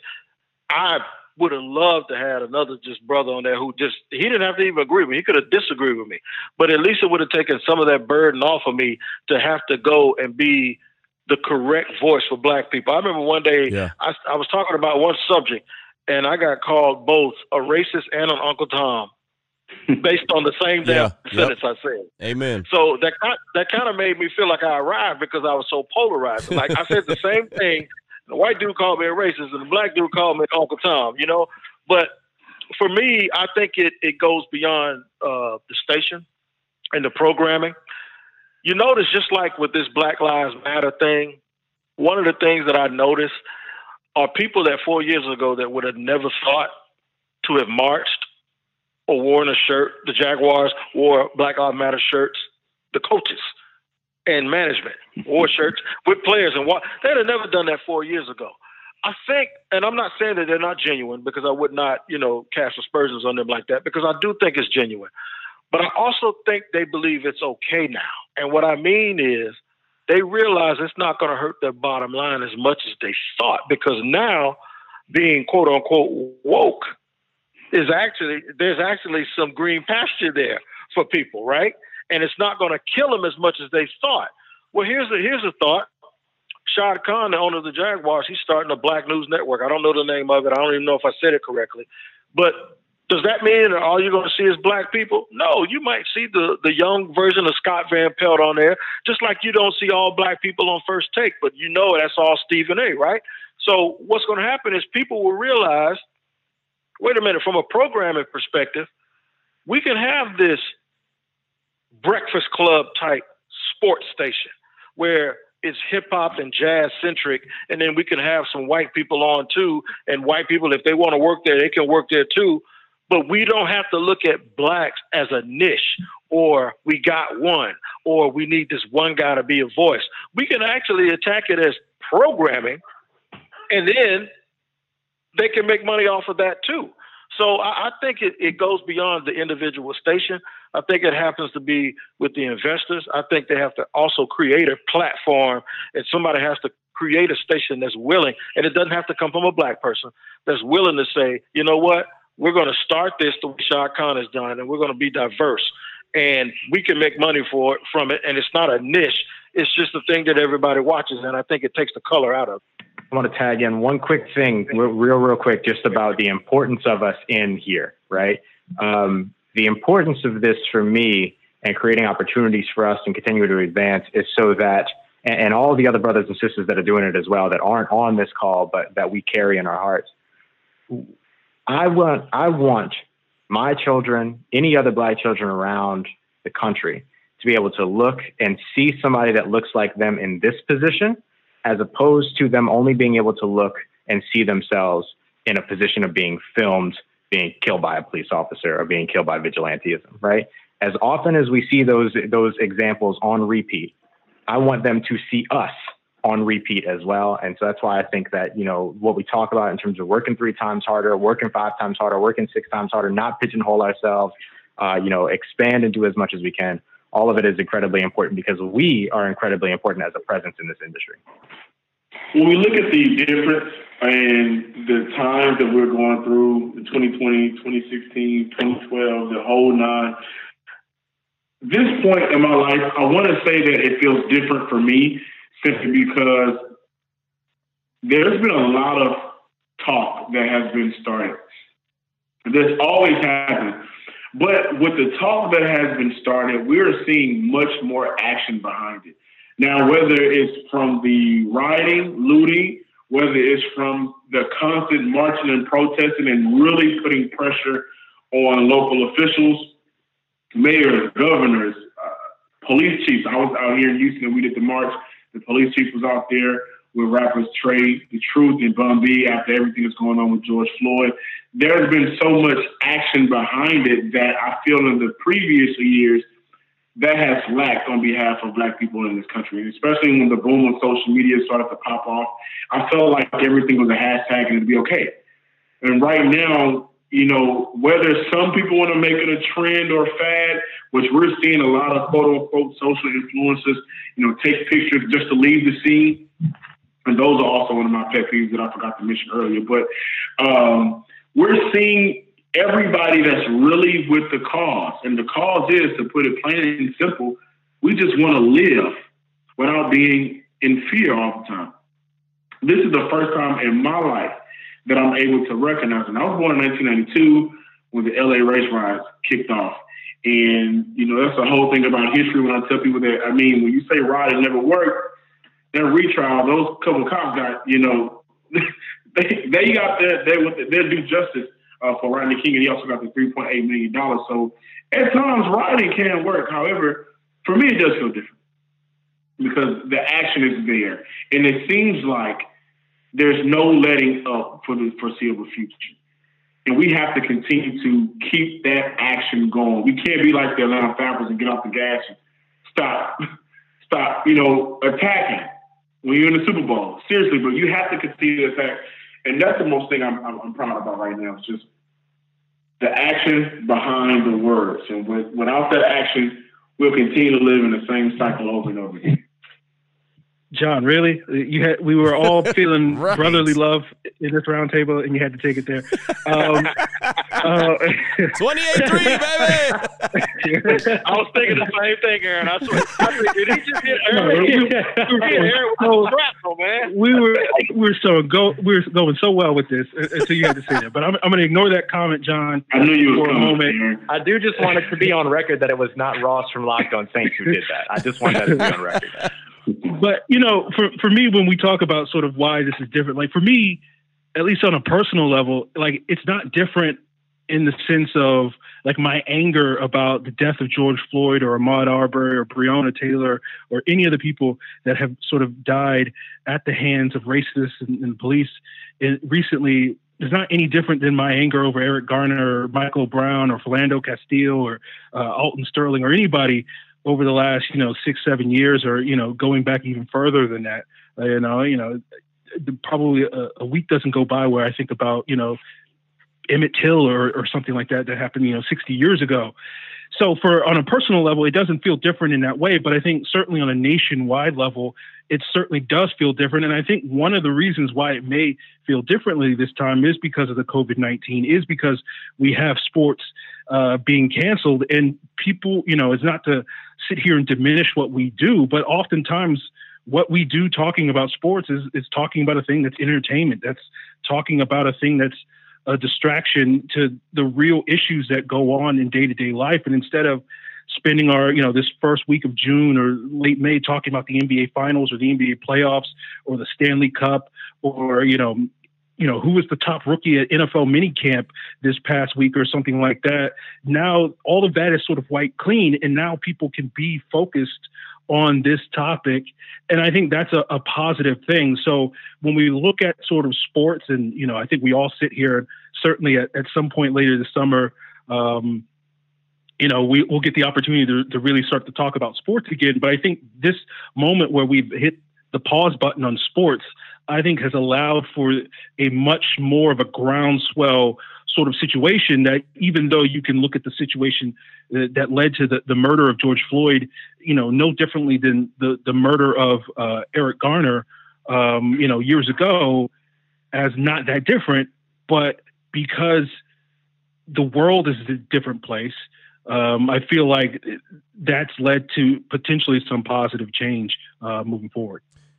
I would have loved to have another just brother on there who just, he didn't have to even agree with me. He could have disagreed with me. But at least it would have taken some of that burden off of me to have to go and be the correct voice for black people. I remember one day yeah. I, I was talking about one subject, and I got called both a racist and an Uncle Tom based on the same damn yeah, sentence yep. I said. Amen. So that, that kind of made me feel like I arrived, because I was so polarized. Like I said the same thing. The white dude called me a racist, and the black dude called me Uncle Tom, you know? But for me, I think it, it goes beyond uh, the station and the programming. You notice, just like with this Black Lives Matter thing, one of the things that I noticed are people that four years ago that would have never thought to have marched or worn a shirt. The Jaguars wore Black Lives Matter shirts, the coaches and management wore shirts with players, and what they'd have never done that four years ago. I think, and I'm not saying that they're not genuine, because I would not, you know, cast aspersions on them like that, because I do think it's genuine. But I also think they believe it's okay now. And what I mean is they realize it's not going to hurt their bottom line as much as they thought, because now being quote unquote woke is actually, there's actually some green pasture there for people, right? And it's not going to kill them as much as they thought. Well, here's a, here's a thought. Shad Khan, the owner of the Jaguars, he's starting a Black News Network. I don't know the name of it. I don't even know if I said it correctly. But does that mean that all you're going to see is black people? No, you might see the, the young version of Scott Van Pelt on there, just like you don't see all black people on First Take. But you know that's all Stephen A., right? So what's going to happen is people will realize, wait a minute, from a programming perspective, we can have this Breakfast Club type sports station where it's hip hop and jazz centric, and then we can have some white people on too. And white people, if they want to work there, they can work there too. But we don't have to look at blacks as a niche, or we got one, or we need this one guy to be a voice. We can actually attack it as programming, and then they can make money off of that too. So I, I think it, it goes beyond the individual station. I think it happens to be with the investors. I think they have to also create a platform, and somebody has to create a station that's willing, and it doesn't have to come from a black person, that's willing to say, you know what, we're going to start this the way Shad Khan has done, and we're going to be diverse, and we can make money for it from it, and it's not a niche. It's just a thing that everybody watches, and I think it takes the color out of it. I want to tag in one quick thing, real, real quick, just about the importance of us in here, right? Um, the importance of this for me and creating opportunities for us and continue to advance is so that, and, and all the other brothers and sisters that are doing it as well, that aren't on this call, but that we carry in our hearts. I want, I want my children, any other black children around the country, to be able to look and see somebody that looks like them in this position, as opposed to them only being able to look and see themselves in a position of being filmed, being killed by a police officer or being killed by vigilantism, right? As often as we see those those examples on repeat, I want them to see us on repeat as well. And so that's why I think that, you know, what we talk about in terms of working three times harder, working five times harder, working six times harder, not pigeonhole ourselves, uh, you know, expand and do as much as we can. All of it is incredibly important because we are incredibly important as a presence in this industry. When we look at the difference and the times that we're going through, the twenty twenty, twenty sixteen, twenty twelve, the whole nine, this point in my life, I want to say that it feels different for me simply because there's been a lot of talk that has been started. This always happens. But with the talk that has been started, we're seeing much more action behind it. Now, whether it's from the rioting, looting, whether it's from the constant marching and protesting and really putting pressure on local officials, mayors, governors, uh, police chiefs. I was out here in Houston and we did the march. The police chief was out there with rappers Trey, The Truth, and Bun B after everything that's going on with George Floyd. There's been so much action behind it that I feel in the previous years that has lacked on behalf of black people in this country, and especially when the boom of social media started to pop off. I felt like everything was a hashtag and it'd be okay. And right now, you know, whether some people want to make it a trend or fad, which we're seeing a lot of quote unquote social influencers, you know, take pictures just to leave the scene. And those are also one of my pet peeves that I forgot to mention earlier. But um, we're seeing everybody that's really with the cause. And the cause is, to put it plain and simple, we just want to live without being in fear all the time. This is the first time in my life that I'm able to recognize. And I was born in nineteen ninety-two when the L A race riots kicked off. And, you know, that's the whole thing about history when I tell people that, I mean, when you say riot never worked, that retrial, those couple of cops got, you know, they they got their, their, their due justice uh, for Rodney King, and he also got the three point eight million dollars. So at times, rioting can work. However, for me, it does feel different because the action is there. And it seems like there's no letting up for the foreseeable future. And we have to continue to keep that action going. We can't be like the Atlanta Falcons and get off the gas and stop, stop, you know, attacking when you're in the Super Bowl. Seriously, but you have to continue to attack. And that's the most thing I'm, I'm, I'm proud about right now. It's just the action behind the words. And with, without that action, we'll continue to live in the same cycle over and over again. John, really? You had we were all feeling right. brotherly love in this round table, and you had to take it there. Um, uh, twenty-eight three, baby! I was thinking the same thing, Aaron. I swear. I said, did he just hit Aaron? No, we, we, we, hit Aaron with so, rattle, man. We were we were so go we were going so well with this until you had to say that. But I'm I'm going to ignore that comment, John. I knew you for were a moment. Aaron. I do just want it to be on record that it was not Ross from Locked On Saints who did that. I just want that to be on record. But, you know, for, for me, when we talk about sort of why this is different, like for me, at least on a personal level, like it's not different in the sense of like my anger about the death of George Floyd or Ahmaud Arbery or Breonna Taylor or any of the people that have sort of died at the hands of racists and, and police it, recently. It's not any different than my anger over Eric Garner or Michael Brown or Philando Castile or uh, Alton Sterling or anybody over the last, you know, six, seven years, or, you know, going back even further than that. Uh, you know, you know, probably a, a week doesn't go by where I think about, you know, Emmett Till or, or something like that that happened, you know, sixty years ago. So for on a personal level, it doesn't feel different in that way. But I think certainly on a nationwide level, it certainly does feel different. And I think one of the reasons why it may feel differently this time is because of the COVID nineteen, is because we have sports uh, being canceled. And people, you know, it's not to sit here and diminish what we do, but oftentimes what we do talking about sports is, is talking about a thing that's entertainment. That's talking about a thing that's a distraction to the real issues that go on in day-to-day life. And instead of spending our, you know, this first week of June or late May talking about the N B A finals or the N B A playoffs or the Stanley Cup or, you know, you know, who was the top rookie at N F L minicamp this past week or something like that. Now, all of that is sort of wiped clean, and now people can be focused on this topic. And I think that's a, a positive thing. So when we look at sort of sports, and, you know, I think we all sit here, certainly at, at some point later this summer, um, you know, we, we'll get the opportunity to, to really start to talk about sports again. But I think this moment where we've hit the pause button on sports, I think has allowed for a much more of a groundswell sort of situation that, even though you can look at the situation that, that led to the, the murder of George Floyd, you know, no differently than the, the murder of uh, Eric Garner, um, you know, years ago, as not that different, but because the world is a different place, um, I feel like that's led to potentially some positive change uh, moving forward.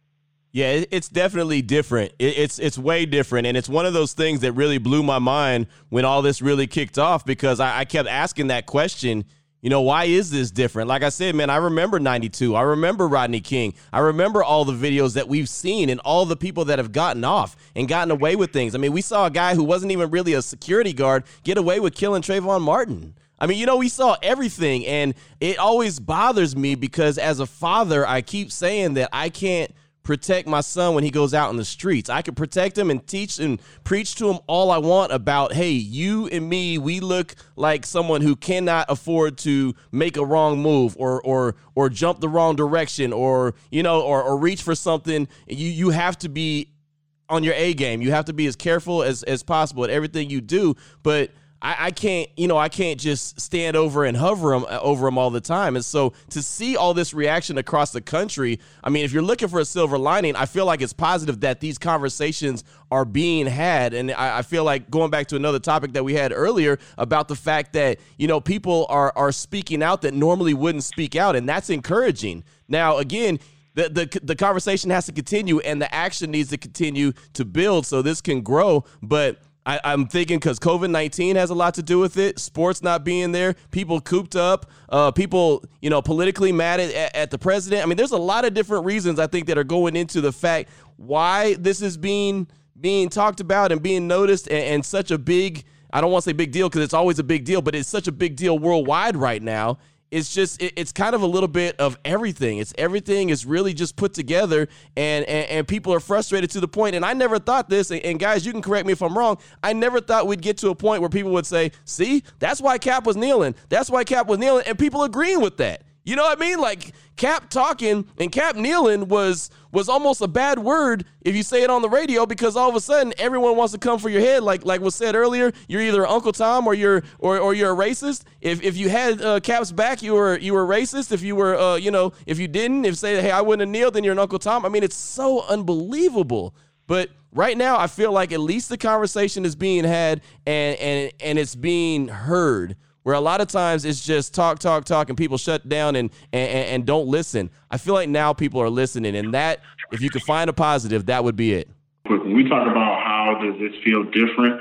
Yeah, it's definitely different. It's it's way different, and it's one of those things that really blew my mind when all this really kicked off, because I, I kept asking that question, you know, why is this different? Like I said, man, I remember ninety-two. I remember Rodney King. I remember all the videos that we've seen and all the people that have gotten off and gotten away with things. I mean, we saw a guy who wasn't even really a security guard get away with killing Trayvon Martin. I mean, you know, we saw everything, and it always bothers me because as a father, I keep saying that I can't protect my son when he goes out in the streets. I can protect him and teach and preach to him all I want about, hey, you and me, we look like someone who cannot afford to make a wrong move or or or jump the wrong direction or, you know, or, or reach for something. You you have to be on your A game. You have to be as careful as, as possible at everything you do. But I, I can't, you know, I can't just stand over and hover them over them all the time. And so to see all this reaction across the country, I mean, if you're looking for a silver lining, I feel like it's positive that these conversations are being had. And I, I feel like going back to another topic that we had earlier about the fact that, you know, people are, are speaking out that normally wouldn't speak out. And that's encouraging. Now, again, The, the the conversation has to continue and the action needs to continue to build so this can grow. But I, I'm thinking because COVID nineteen has a lot to do with it, sports not being there, people cooped up, uh, people, you know, politically mad at, at the president. I mean, there's a lot of different reasons I think that are going into the fact why this is being being talked about and being noticed and, and such a big, I don't want to say big deal because it's always a big deal, but it's such a big deal worldwide right now. It's just, it, it's kind of a little bit of everything. It's everything is really just put together and, and, and people are frustrated to the point. And I never thought this, and, and guys, you can correct me if I'm wrong. I never thought we'd get to a point where people would say, see, that's why Cap was kneeling. That's why Cap was kneeling. And people agreeing with that. You know what I mean? Like Cap talking and Cap kneeling was was almost a bad word if you say it on the radio, because all of a sudden everyone wants to come for your head. Like like was said earlier, you're either Uncle Tom or you're or, or you're a racist. If if you had uh, Cap's back, you were you were racist. If you were uh, you know, if you didn't, if say hey I wouldn't have kneeled, then you're an Uncle Tom. I mean, it's so unbelievable. But right now, I feel like at least the conversation is being had and and and it's being heard. Where a lot of times it's just talk, talk, talk, and people shut down and, and and don't listen. I feel like now people are listening, and that, if you could find a positive, that would be it. When we talk about how does this feel different,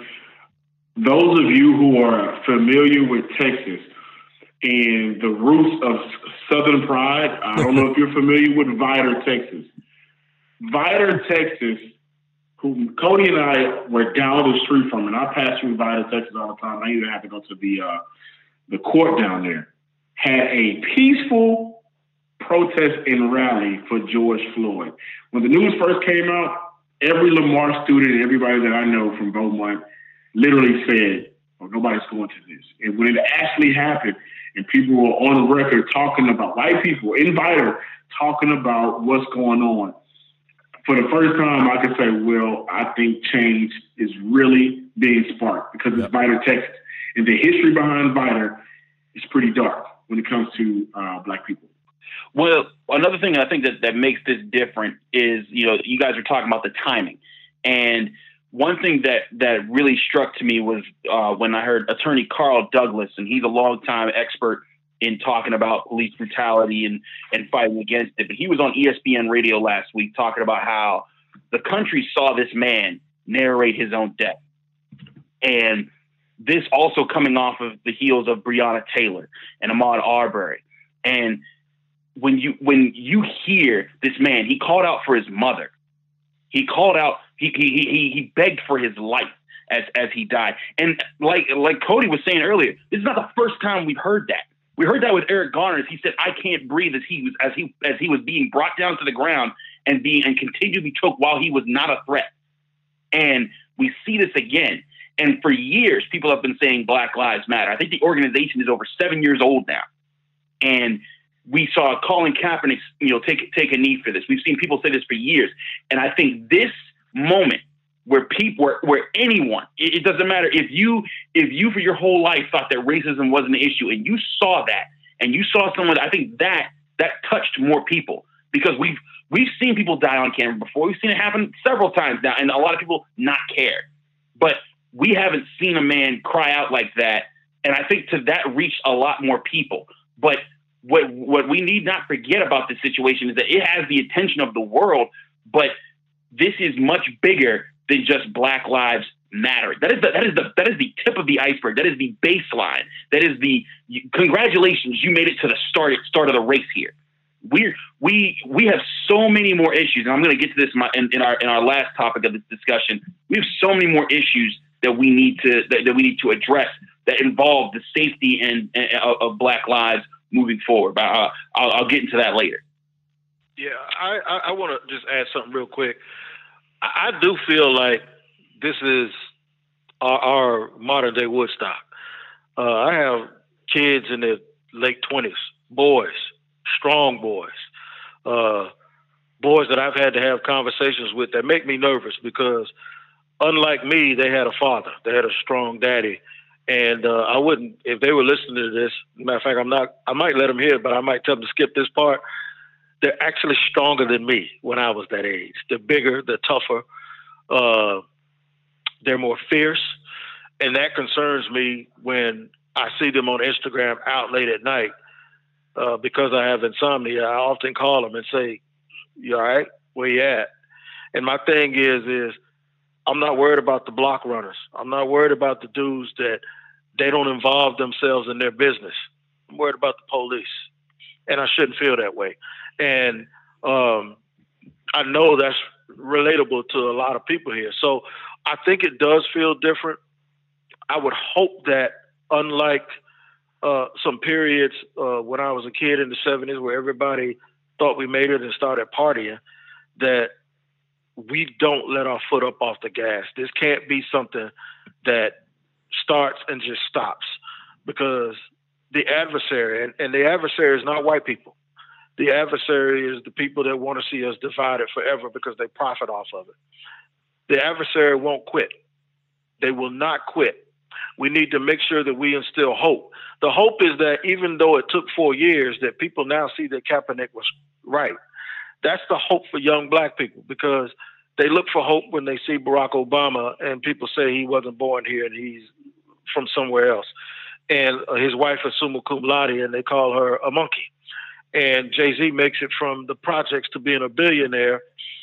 those of you who are familiar with Texas and the roots of Southern pride, I don't know if you're familiar with Vidor, Texas. Vidor, Texas, who Cody and I were down the street from, and I pass through Vidor, Texas all the time. I even have to go to the uh, the court down there, had a peaceful protest and rally for George Floyd. When the news first came out, every Lamar student, everybody that I know from Beaumont, literally said, oh, nobody's going to this. And when it actually happened, and people were on record talking about, white people in Vidor talking about what's going on, for the first time I could say, well, I think change is really being sparked because it's Viter, Texas. And the history behind Viter is pretty dark when it comes to uh, Black people. Well, another thing I think that, that makes this different is, you know, you guys are talking about the timing. And one thing that, that really struck to me was uh, when I heard attorney Carl Douglas, and he's a longtime expert in talking about police brutality and, and fighting against it. But he was on E S P N radio last week talking about how the country saw this man narrate his own death. And this also coming off of the heels of Breonna Taylor and Ahmaud Arbery. And when you when you hear this man, he called out for his mother. He called out, he he he, he begged for his life as as he died. And like like Cody was saying earlier, this is not the first time we've heard that. We heard that with Eric Garner. As he said, "I can't breathe," as he was as he as he was being brought down to the ground and being and continued to be choked while he was not a threat. And we see this again. And for years, people have been saying Black Lives Matter. I think the organization is over seven years old now. And we saw Colin Kaepernick, you know, take take a knee for this. We've seen people say this for years. And I think this moment where people, where, where anyone, it, it doesn't matter if you, if you for your whole life thought that racism wasn't an issue and you saw that and you saw someone, I think that that touched more people because we've we've seen people die on camera before. We've seen it happen several times now, and a lot of people not care. But we haven't seen a man cry out like that. And I think to that reached a lot more people. But what what we need not forget about this situation is that it has the attention of the world, but this is much bigger than just Black Lives Matter. That is the, that is the that is the tip of the iceberg. That is the baseline. That is the congratulations, you made it to the start start of the race here. We we we have so many more issues, and I'm going to get to this in, my, in, in our in our last topic of this discussion. We have so many more issues that we need to that, that we need to address that involve the safety and, and of, of Black lives moving forward. But uh, I'll, I'll get into that later. Yeah, I, I, I want to just add something real quick. I, I do feel like this is our, our modern day Woodstock. Uh, I have kids in their late twenties, boys, strong boys, uh, boys that I've had to have conversations with that make me nervous because unlike me, they had a father, they had a strong daddy. And uh, I wouldn't, if they were listening to this, matter of fact, I'm not, I might let them hear it, but I might tell them to skip this part. They're actually stronger than me when I was that age. They're bigger, they're tougher, uh, they're more fierce. And that concerns me when I see them on Instagram out late at night. Uh, because I have insomnia, I often call them and say, "You all right? Where you at?" And my thing is, is I'm not worried about the block runners. I'm not worried about the dudes that they don't involve themselves in their business. I'm worried about the police, and I shouldn't feel that way. And um, I know that's relatable to a lot of people here. So I think it does feel different. I would hope that, unlike uh, some periods uh, when I was a kid in the seventies where everybody thought we made it and started partying, that we don't let our foot up off the gas. This can't be something that starts and just stops, because the adversary, and, and the adversary is not white people. The adversary is the people that want to see us divided forever because they profit off of it. The adversary won't quit. They will not quit. We need to make sure that we instill hope. The hope is that even though it took four years, that people now see that Kaepernick was right. That's the hope for young black people, because they look for hope when they see Barack Obama and people say he wasn't born here and he's from somewhere else. And his wife is summa cum laude and they call her a monkey. And Jay-Z makes it from the projects to being a billionaire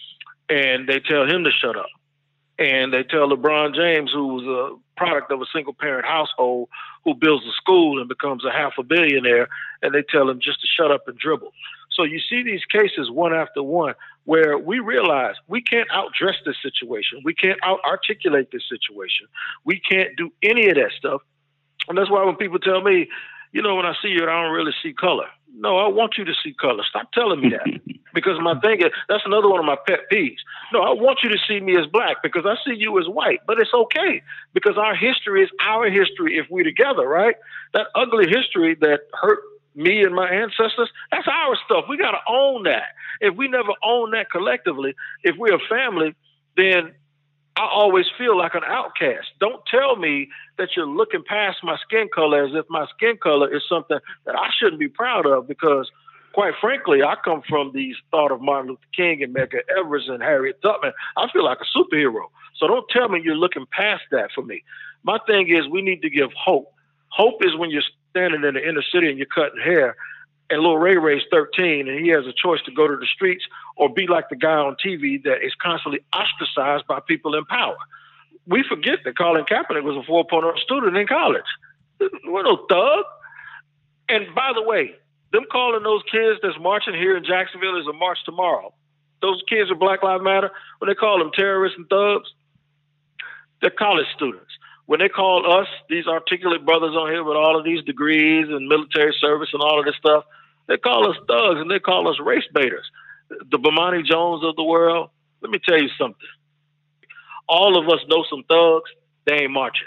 and they tell him to shut up. And they tell LeBron James, who was a product of a single parent household, who builds a school and becomes a half a billionaire, and they tell him just to shut up and dribble. So you see these cases one after one where we realize we can't outdress this situation. We can't out-articulate this situation. We can't do any of that stuff. And that's why when people tell me, you know, when I see you, I don't really see color. No, I want you to see color. Stop telling me that. Because my thing is, that's another one of my pet peeves. No, I want you to see me as black because I see you as white. But it's okay, because our history is our history if we're together, right? That ugly history that hurt me and my ancestors, that's our stuff. We got to own that. If we never own that collectively, if we're a family, then I always feel like an outcast. Don't tell me that you're looking past my skin color as if my skin color is something that I shouldn't be proud of, because quite frankly, I come from the thought of Martin Luther King and Medgar Evers and Harriet Tubman. I feel like a superhero. So don't tell me you're looking past that for me. My thing is, we need to give hope. Hope is when you're standing in the inner city and you're cutting hair, and Lil Ray Ray's thirteen and he has a choice to go to the streets or be like the guy on T V that is constantly ostracized by people in power. We forget that Colin Kaepernick was a four point oh student in college. We're no thug. And by the way, them calling those kids that's marching here in Jacksonville is a march tomorrow. Those kids are Black Lives Matter. When they call them terrorists and thugs, they're college students. When they call us, these articulate brothers on here with all of these degrees and military service and all of this stuff, they call us thugs and they call us race baiters. The Bomani Jones of the world, let me tell you something. All of us know some thugs, they ain't marching.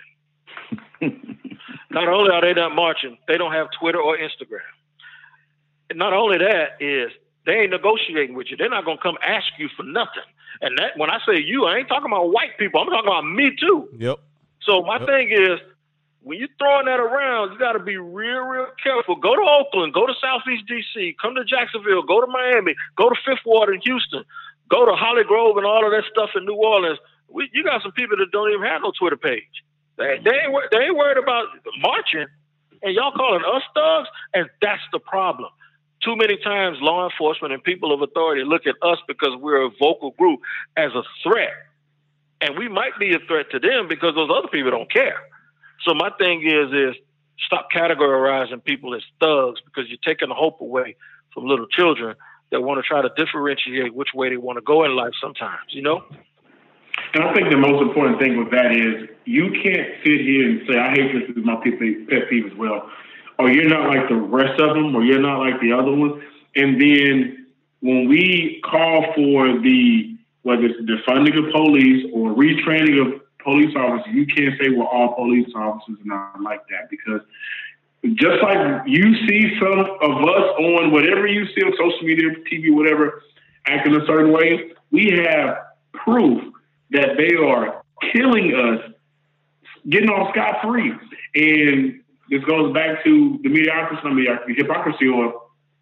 Not only are they not marching, they don't have Twitter or Instagram. And not only that is, they ain't negotiating with you. They're not going to come ask you for nothing. And that, when I say you, I ain't talking about white people. I'm talking about me too. Yep. So my yep. thing is, when you're throwing that around, you got to be real, real careful. Go to Oakland, go to Southeast D C, come to Jacksonville, go to Miami, go to Fifth Ward in Houston, go to Holly Grove and all of that stuff in New Orleans. We, you got some people that don't even have no Twitter page. They, they, ain't, they ain't worried about marching, and y'all calling us thugs, and that's the problem. Too many times law enforcement and people of authority look at us because we're a vocal group as a threat. And we might be a threat to them because those other people don't care. So my thing is, is stop categorizing people as thugs, because you're taking the hope away from little children that want to try to differentiate which way they want to go in life sometimes, you know? And I think the most important thing with that is you can't sit here and say, I hate this, this is my pet peeve as well, or you're not like the rest of them, or you're not like the other ones. And then when we call for the, whether it's defunding of police or retraining of police officers, you can't say, well, all police officers are not like that, because just like you see some of us on whatever you see on social media, T V, whatever, acting a certain way, we have proof that they are killing us, getting off scot-free. And this goes back to the mediocrity, not mediocrity, hypocrisy, or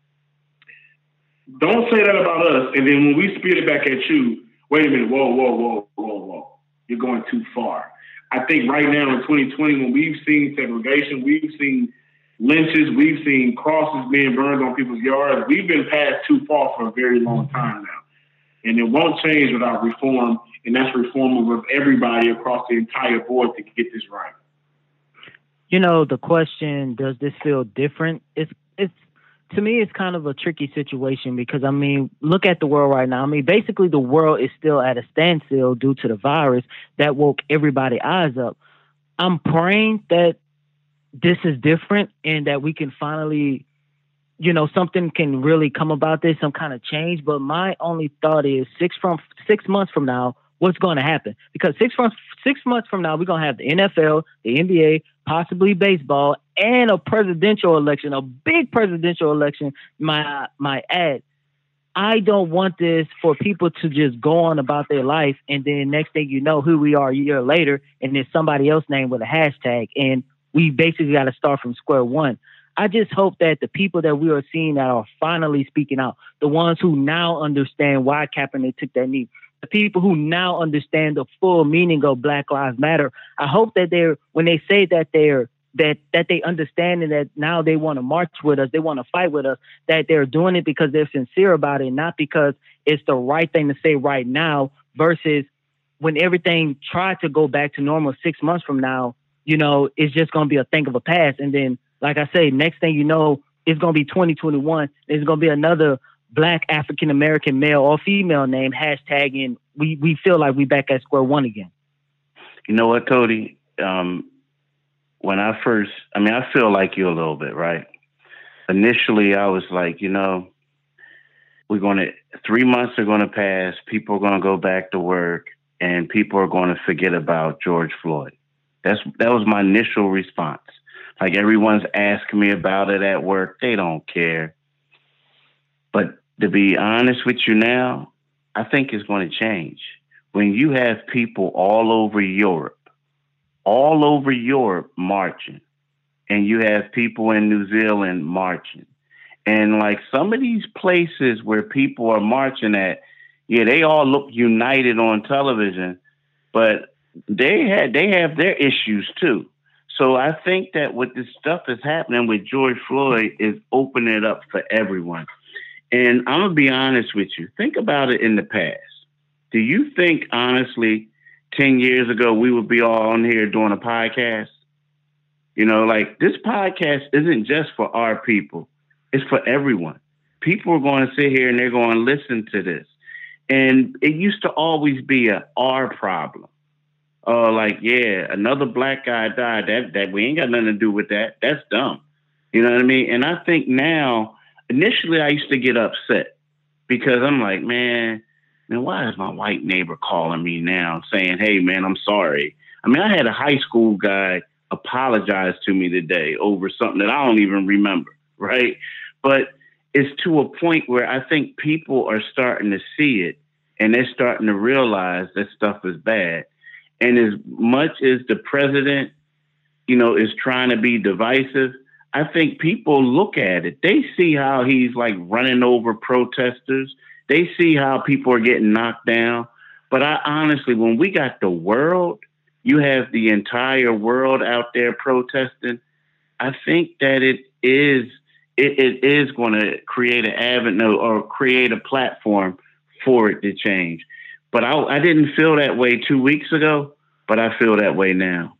don't say that about us. And then when we spit it back at you, wait a minute, whoa, whoa, whoa, whoa, whoa. You're going too far. I think right now in twenty twenty, when we've seen segregation, we've seen lynches, we've seen crosses being burned on people's yards, we've been past too far for a very long time now. And it won't change without reform, and that's reform of everybody across the entire board to get this right. You know, the question, does this feel different? It's, it's, to me, it's kind of a tricky situation because, I mean, look at the world right now. I mean, basically the world is still at a standstill due to the virus that woke everybody's eyes up. I'm praying that this is different and that we can finally, you know, something can really come about this, some kind of change. But my only thought is six from six months from now, what's going to happen? Because six from six months from now, we're going to have the N F L, the N B A, possibly baseball, and a presidential election, a big presidential election, my my ad. I don't want this for people to just go on about their life, and then next thing you know, who we are a year later, and there's somebody else named with a hashtag, and we basically got to start from square one. I just hope that the people that we are seeing that are finally speaking out, the ones who now understand why Kaepernick took that knee, the people who now understand the full meaning of Black Lives Matter, I hope that they're, when they say that they're, that that they understand and that now they want to march with us, they want to fight with us, that they're doing it because they're sincere about it, not because it's the right thing to say right now, versus when everything tried to go back to normal six months from now, you know, it's just going to be a thing of a past. And then, like I say, next thing you know, it's going to be twenty twenty-one. There's going to be another Black African-American male or female name hashtag, and we, we feel like we back at square one again. You know what, Cody? Um, when I first, I mean, I feel like you a little bit, right? Initially, I was like, you know, we're going to, three months are going to pass, people are going to go back to work, and people are going to forget about George Floyd. That's that was my initial response. Like, everyone's asking me about it at work. They don't care. But to be honest with you now, I think it's going to change. when you have people all over Europe, all over Europe marching, and you have people in New Zealand marching. And like some of these places where people are marching at, yeah, they all look united on television, but they had they have their issues too. So I think that what this stuff is happening with George Floyd is opening it up for everyone. And I'm gonna be honest with you. Think about it in the past. Do you think, honestly, ten years ago, we would be all on here doing a podcast? You know, like this podcast isn't just for our people. It's for everyone. People are going to sit here and they're going to listen to this. And it used to always be a our problem. Oh, uh, like, yeah, another black guy died. That, that we ain't got nothing to do with that. That's dumb. You know what I mean? And I think now, initially I used to get upset because I'm like, man, man, why is my white neighbor calling me now saying, hey, man, I'm sorry. I mean, I had a high school guy apologize to me today over something that I don't even remember, right? But it's to a point where I think people are starting to see it and they're starting to realize that stuff is bad. And as much as the president, you know, is trying to be divisive, I think people look at it. They see how he's like running over protesters. They see how people are getting knocked down. But I honestly, when we got the world, you have the entire world out there protesting. I think that it is it, it is going to create an avenue or create a platform for it to change. But I, I didn't feel that way two weeks ago, but I feel that way now.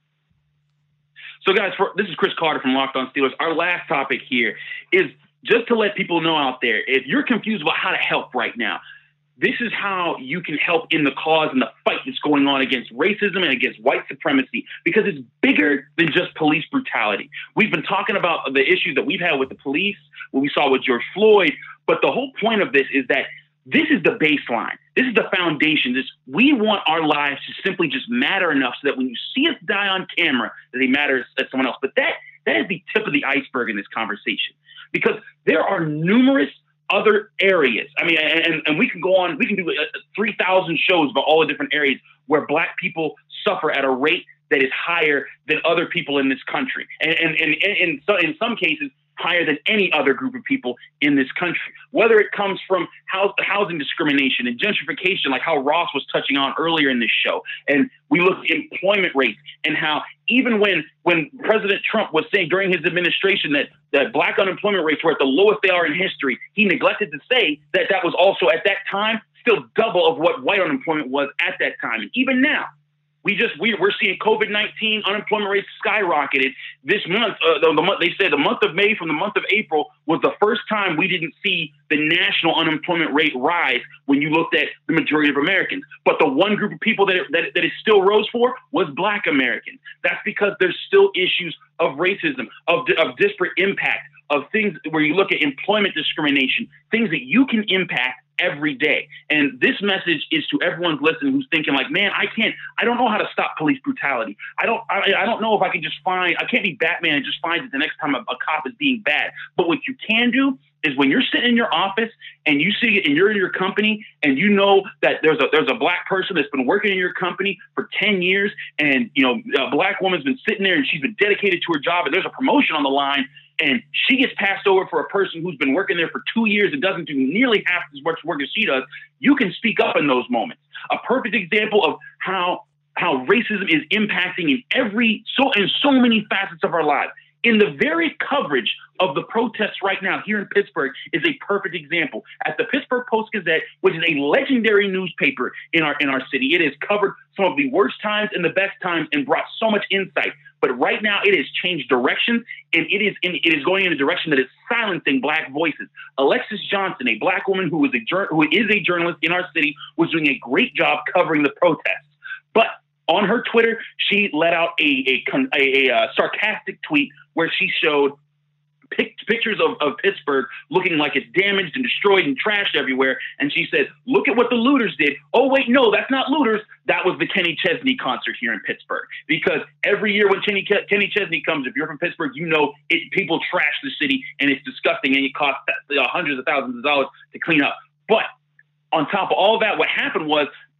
So, guys, for, this is Chris Carter from Locked On Steelers. Our last topic here is just to let people know out there, if you're confused about how to help right now, this is how you can help in the cause and the fight that's going on against racism and against white supremacy, because it's bigger than just police brutality. We've been talking about the issues that we've had with the police, what we saw with George Floyd, but the whole point of this is that this is the baseline. This is the foundation. This, we want our lives to simply just matter enough so that when you see us die on camera, that they matter to someone else. But that that is the tip of the iceberg in this conversation, because there are numerous other areas. I mean, and, and we can go on, we can do three thousand shows about all the different areas where black people suffer at a rate that is higher than other people in this country. And, and, and, and in, so, in some cases, higher than any other group of people in this country, whether it comes from house, housing discrimination and gentrification, like how Ross was touching on earlier in this show. And we look at employment rates and how even when when President Trump was saying during his administration that, that black unemployment rates were at the lowest they are in history, he neglected to say that that was also at that time still double of what white unemployment was at that time. And even now, We just we we're seeing COVID nineteen unemployment rates skyrocketed this month. Uh, the, the month they said the month of May from the month of April was the first time we didn't see the national unemployment rate rise when you looked at the majority of Americans. But the one group of people that it, that, that it still rose for was Black Americans. That's because there's still issues of racism, of of disparate impact, of things where you look at employment discrimination, things that you can impact every day. And this message is to everyone listening who's thinking like, man, I can't, I don't know how to stop police brutality. I don't, I, I don't know if I can just find, I can't be Batman and just find it the next time a, a cop is being bad. But what you can do is when you're sitting in your office and you see it and you're in your company and you know that there's a, there's a black person that's been working in your company for ten years. And, you know, a black woman's been sitting there and she's been dedicated to her job and there's a promotion on the line, and she gets passed over for a person who's been working there for two years and doesn't do nearly half as much work as she does. You can speak up in those moments. A perfect example of how how racism is impacting in every so in so many facets of our lives. In the very coverage of the protests right now here in Pittsburgh is a perfect example. At the Pittsburgh Post-Gazette, which is a legendary newspaper in our in our city, it has covered some of the worst times and the best times and brought so much insight. But right now it has changed direction, and it is in, it is going in a direction that is silencing black voices. Alexis Johnson, a black woman who is a who is a journalist in our city, was doing a great job covering the protests. But on her Twitter, she let out a a, a, a, a sarcastic tweet where she showed pic- pictures of, of Pittsburgh looking like it's damaged and destroyed and trashed everywhere. And she said, look at what the looters did. Oh, wait, no, that's not looters. That was the Kenny Chesney concert here in Pittsburgh. Because every year when Kenny, Kenny Chesney comes, if you're from Pittsburgh, you know it, people trash the city and it's disgusting and it costs hundreds of thousands of dollars to clean up. But on top of all that, what happened was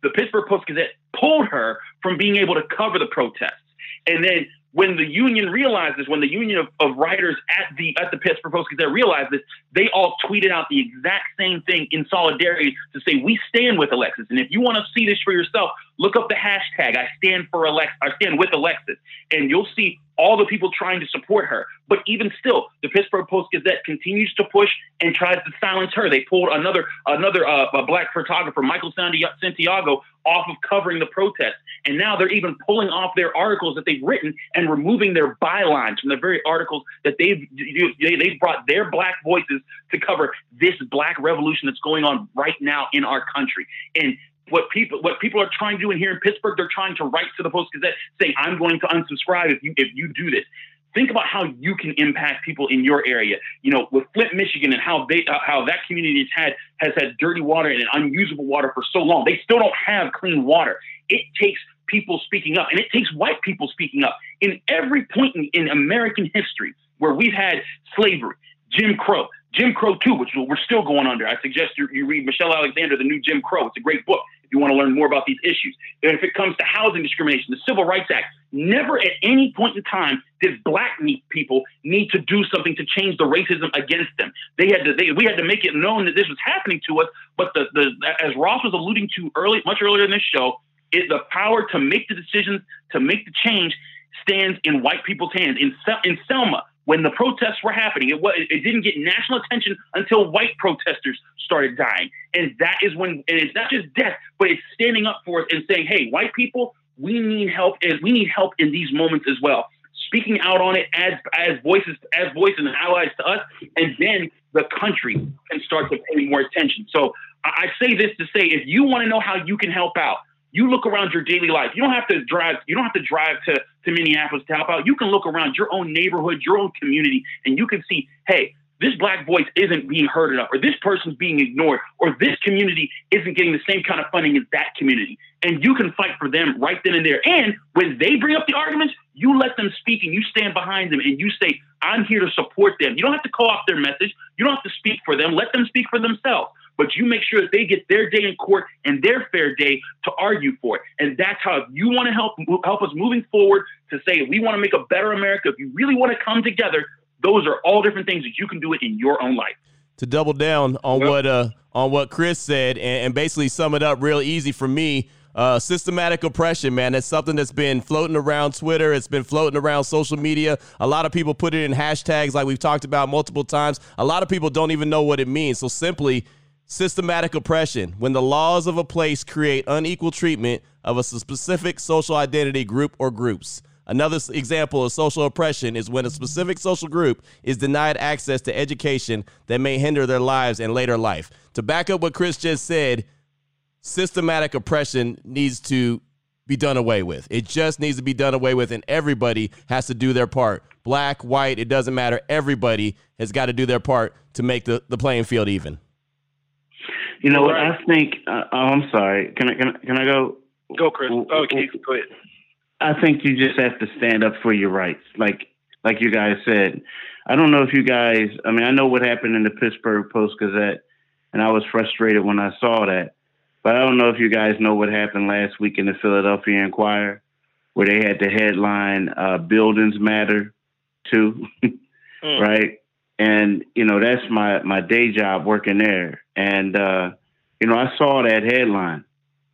the Pittsburgh Post-Gazette pulled her from being able to cover the protests. And then when the union realized this, when the union of, of writers at the at the Pittsburgh Post-Gazette realized this, they all tweeted out the exact same thing in solidarity to say, we stand with Alexis. And if you want to see this for yourself, look up the hashtag, I stand for Alex, I stand with Alexis. And you'll see all the people trying to support her. But even still, the Pittsburgh Post-Gazette continues to push and tries to silence her. They pulled another another uh, a black photographer, Michael Santiago, off of covering the protest. And now they're even pulling off their articles that they've written and removing their bylines from the very articles that they've they, they've brought their black voices to cover this black revolution that's going on right now in our country. And What people what people are trying to do in here in Pittsburgh, they're trying to write to the Post-Gazette saying, I'm going to unsubscribe if you if you do this. Think about how you can impact people in your area. You know, with Flint, Michigan, and how they uh, how that community has had has had dirty water and unusable water for so long. They still don't have clean water. It takes people speaking up, and it takes white people speaking up. In every point in, in American history where we've had slavery, Jim Crow, Jim Crow two, which we're still going under. I suggest you, you read Michelle Alexander, The New Jim Crow. It's a great book if you want to learn more about these issues. And if it comes to housing discrimination, the Civil Rights Act, never at any point in time did black people need to do something to change the racism against them. They had to, they, we had to make it known that this was happening to us. But the, the as Ross was alluding to early, much earlier in this show, it, the power to make the decisions, to make the change, stands in white people's hands. In, in Selma, when the protests were happening, it, was, it didn't get national attention until white protesters started dying. And that is when, and it's not just death, but it's standing up for us and saying, hey, white people, we need help, and we need help in these moments as well. Speaking out on it as as voices, as voices and allies to us, and then the country can start to pay more attention. So I, I say this to say, if you want to know how you can help out, you look around your daily life. You don't have to drive. You don't have to drive to, to Minneapolis to help out. You can look around your own neighborhood, your own community, and you can see, hey, this black voice isn't being heard enough, or this person's being ignored, or this community isn't getting the same kind of funding as that community. And you can fight for them right then and there. And when they bring up the arguments, you let them speak and you stand behind them and you say, I'm here to support them. You don't have to call off their message. You don't have to speak for them. Let them speak for themselves. But you make sure that they get their day in court and their fair day to argue for it. And that's how, if you want to help help us moving forward to say, if we want to make a better America, if you really want to come together, those are all different things that you can do it in your own life. To double down on Yep. what uh on what Chris said and, and basically sum it up real easy for me, uh, systematic oppression, man. That's something that's been floating around Twitter. It's been floating around social media. A lot of people put it in hashtags like we've talked about multiple times. A lot of people don't even know what it means. So simply, systematic oppression, when the laws of a place create unequal treatment of a specific social identity group or groups. Another example of social oppression is when a specific social group is denied access to education that may hinder their lives and later life. To back up what Chris just said, systematic oppression needs to be done away with. It just needs to be done away with, and everybody has to do their part. Black, white, it doesn't matter. Everybody has got to do their part to make the, the playing field even. You know what? I think. Uh, oh, I'm sorry. Can I? Can I? Can I go? Go, Chris. Oh, Keith, go ahead. I think you just have to stand up for your rights, like like you guys said. I don't know if you guys. I mean, I know what happened in the Pittsburgh Post-Gazette, and I was frustrated when I saw that. But I don't know if you guys know what happened last week in the Philadelphia Inquirer, where they had the headline uh, "Buildings Matter Too," mm. right? And, you know, that's my, my day job working there. And, uh, you know, I saw that headline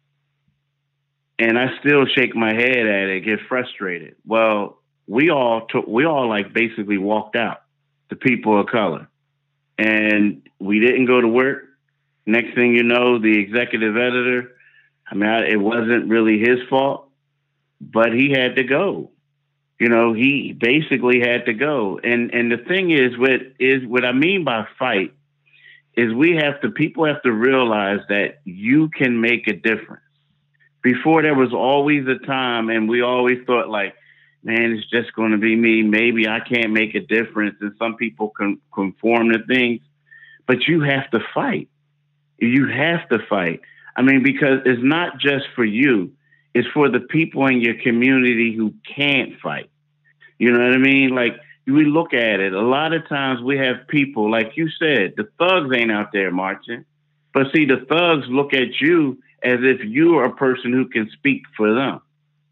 and I still shake my head at it, get frustrated. Well, we all took, we all like basically walked out, the people of color, and we didn't go to work. Next thing you know, the executive editor, I mean, I, it wasn't really his fault, but he had to go. You know, he basically had to go. And and the thing is, what is what I mean by fight is we have to, people have to realize that you can make a difference. Before, there was always a time, and we always thought like, man, it's just going to be me. Maybe I can't make a difference. And some people can conform to things, but you have to fight. You have to fight. I mean, because it's not just for you. It's for the people in your community who can't fight. You know what I mean? Like, we look at it. A lot of times we have people, like you said, the thugs ain't out there marching. But see, the thugs look at you as if you are a person who can speak for them,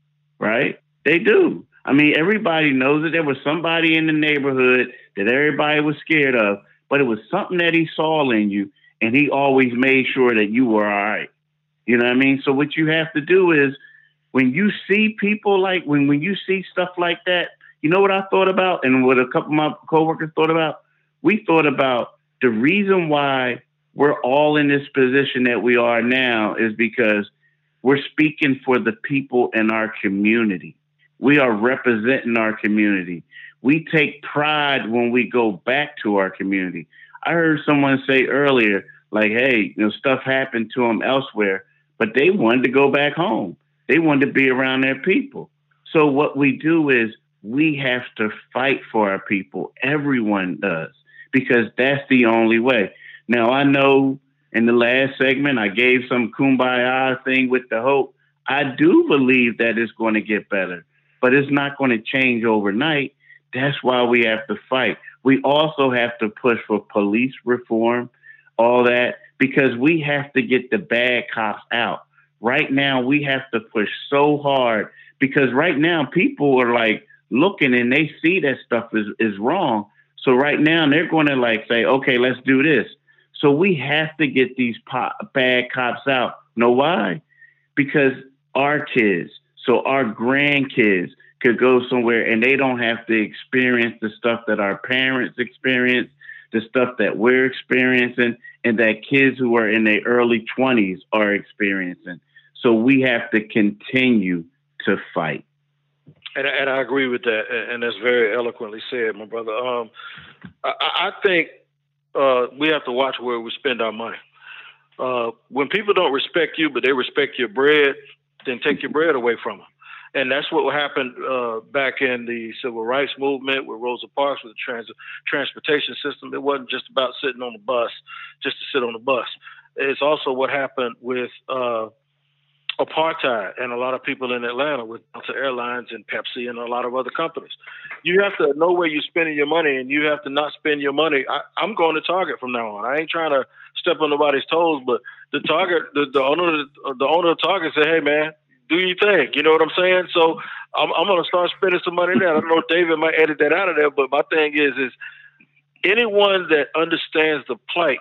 right? They do. I mean, everybody knows that there was somebody in the neighborhood that everybody was scared of, but it was something that he saw in you, and he always made sure that you were all right. You know what I mean? So what you have to do is, when you see people like, when, when you see stuff like that, you know what I thought about, and what a couple of my coworkers thought about? We thought about the reason why we're all in this position that we are now is because we're speaking for the people in our community. We are representing our community. We take pride when we go back to our community. I heard someone say earlier, like, hey, you know, stuff happened to them elsewhere, but they wanted to go back home. They wanted to be around their people. So what we do is we have to fight for our people. Everyone does, because that's the only way. Now, I know in the last segment, I gave some kumbaya thing with the hope. I do believe that it's going to get better, but it's not going to change overnight. That's why we have to fight. We also have to push for police reform, all that, because we have to get the bad cops out. Right now, we have to push so hard, because right now people are like looking and they see that stuff is, is wrong. So right now they're going to like say, okay, let's do this. So we have to get these pop, bad cops out. Know why? Because our kids, so our grandkids could go somewhere and they don't have to experience the stuff that our parents experience, the stuff that we're experiencing, and that kids who are in their early twenties are experiencing. So we have to continue to fight. And, and I agree with that, and that's very eloquently said, my brother. Um, I, I think uh, we have to watch where we spend our money. Uh, when people don't respect you, but they respect your bread, then take your bread away from them. And that's what happened uh, back in the civil rights movement with Rosa Parks, with the trans- transportation system. It wasn't just about sitting on the bus, just to sit on the bus. It's also what happened with uh, apartheid and a lot of people in Atlanta with Delta Airlines and Pepsi and a lot of other companies. You have to know where you're spending your money, and you have to not spend your money. I, I'm going to Target from now on. I ain't trying to step on nobody's toes, but the Target, the, the owner, the owner of Target said, "Hey, man, do your thing." You know what I'm saying? So I'm, I'm going to start spending some money there. I don't know if David might edit that out of there, but my thing is, is anyone that understands the plight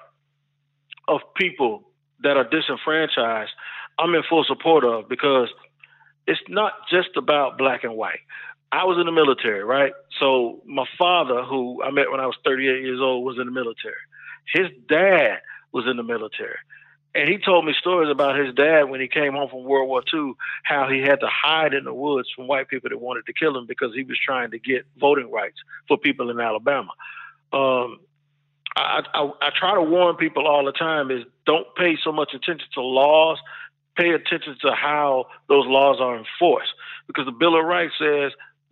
of people that are disenfranchised, I'm in full support of, because it's not just about black and white. I was in the military, right? So my father, who I met when I was thirty-eight years old, was in the military. His dad was in the military. And he told me stories about his dad when he came home from World War Two, how he had to hide in the woods from white people that wanted to kill him because he was trying to get voting rights for people in Alabama. Um, I, I, I try to warn people all the time is don't pay so much attention to laws. Pay attention to how those laws are enforced, because the Bill of Rights says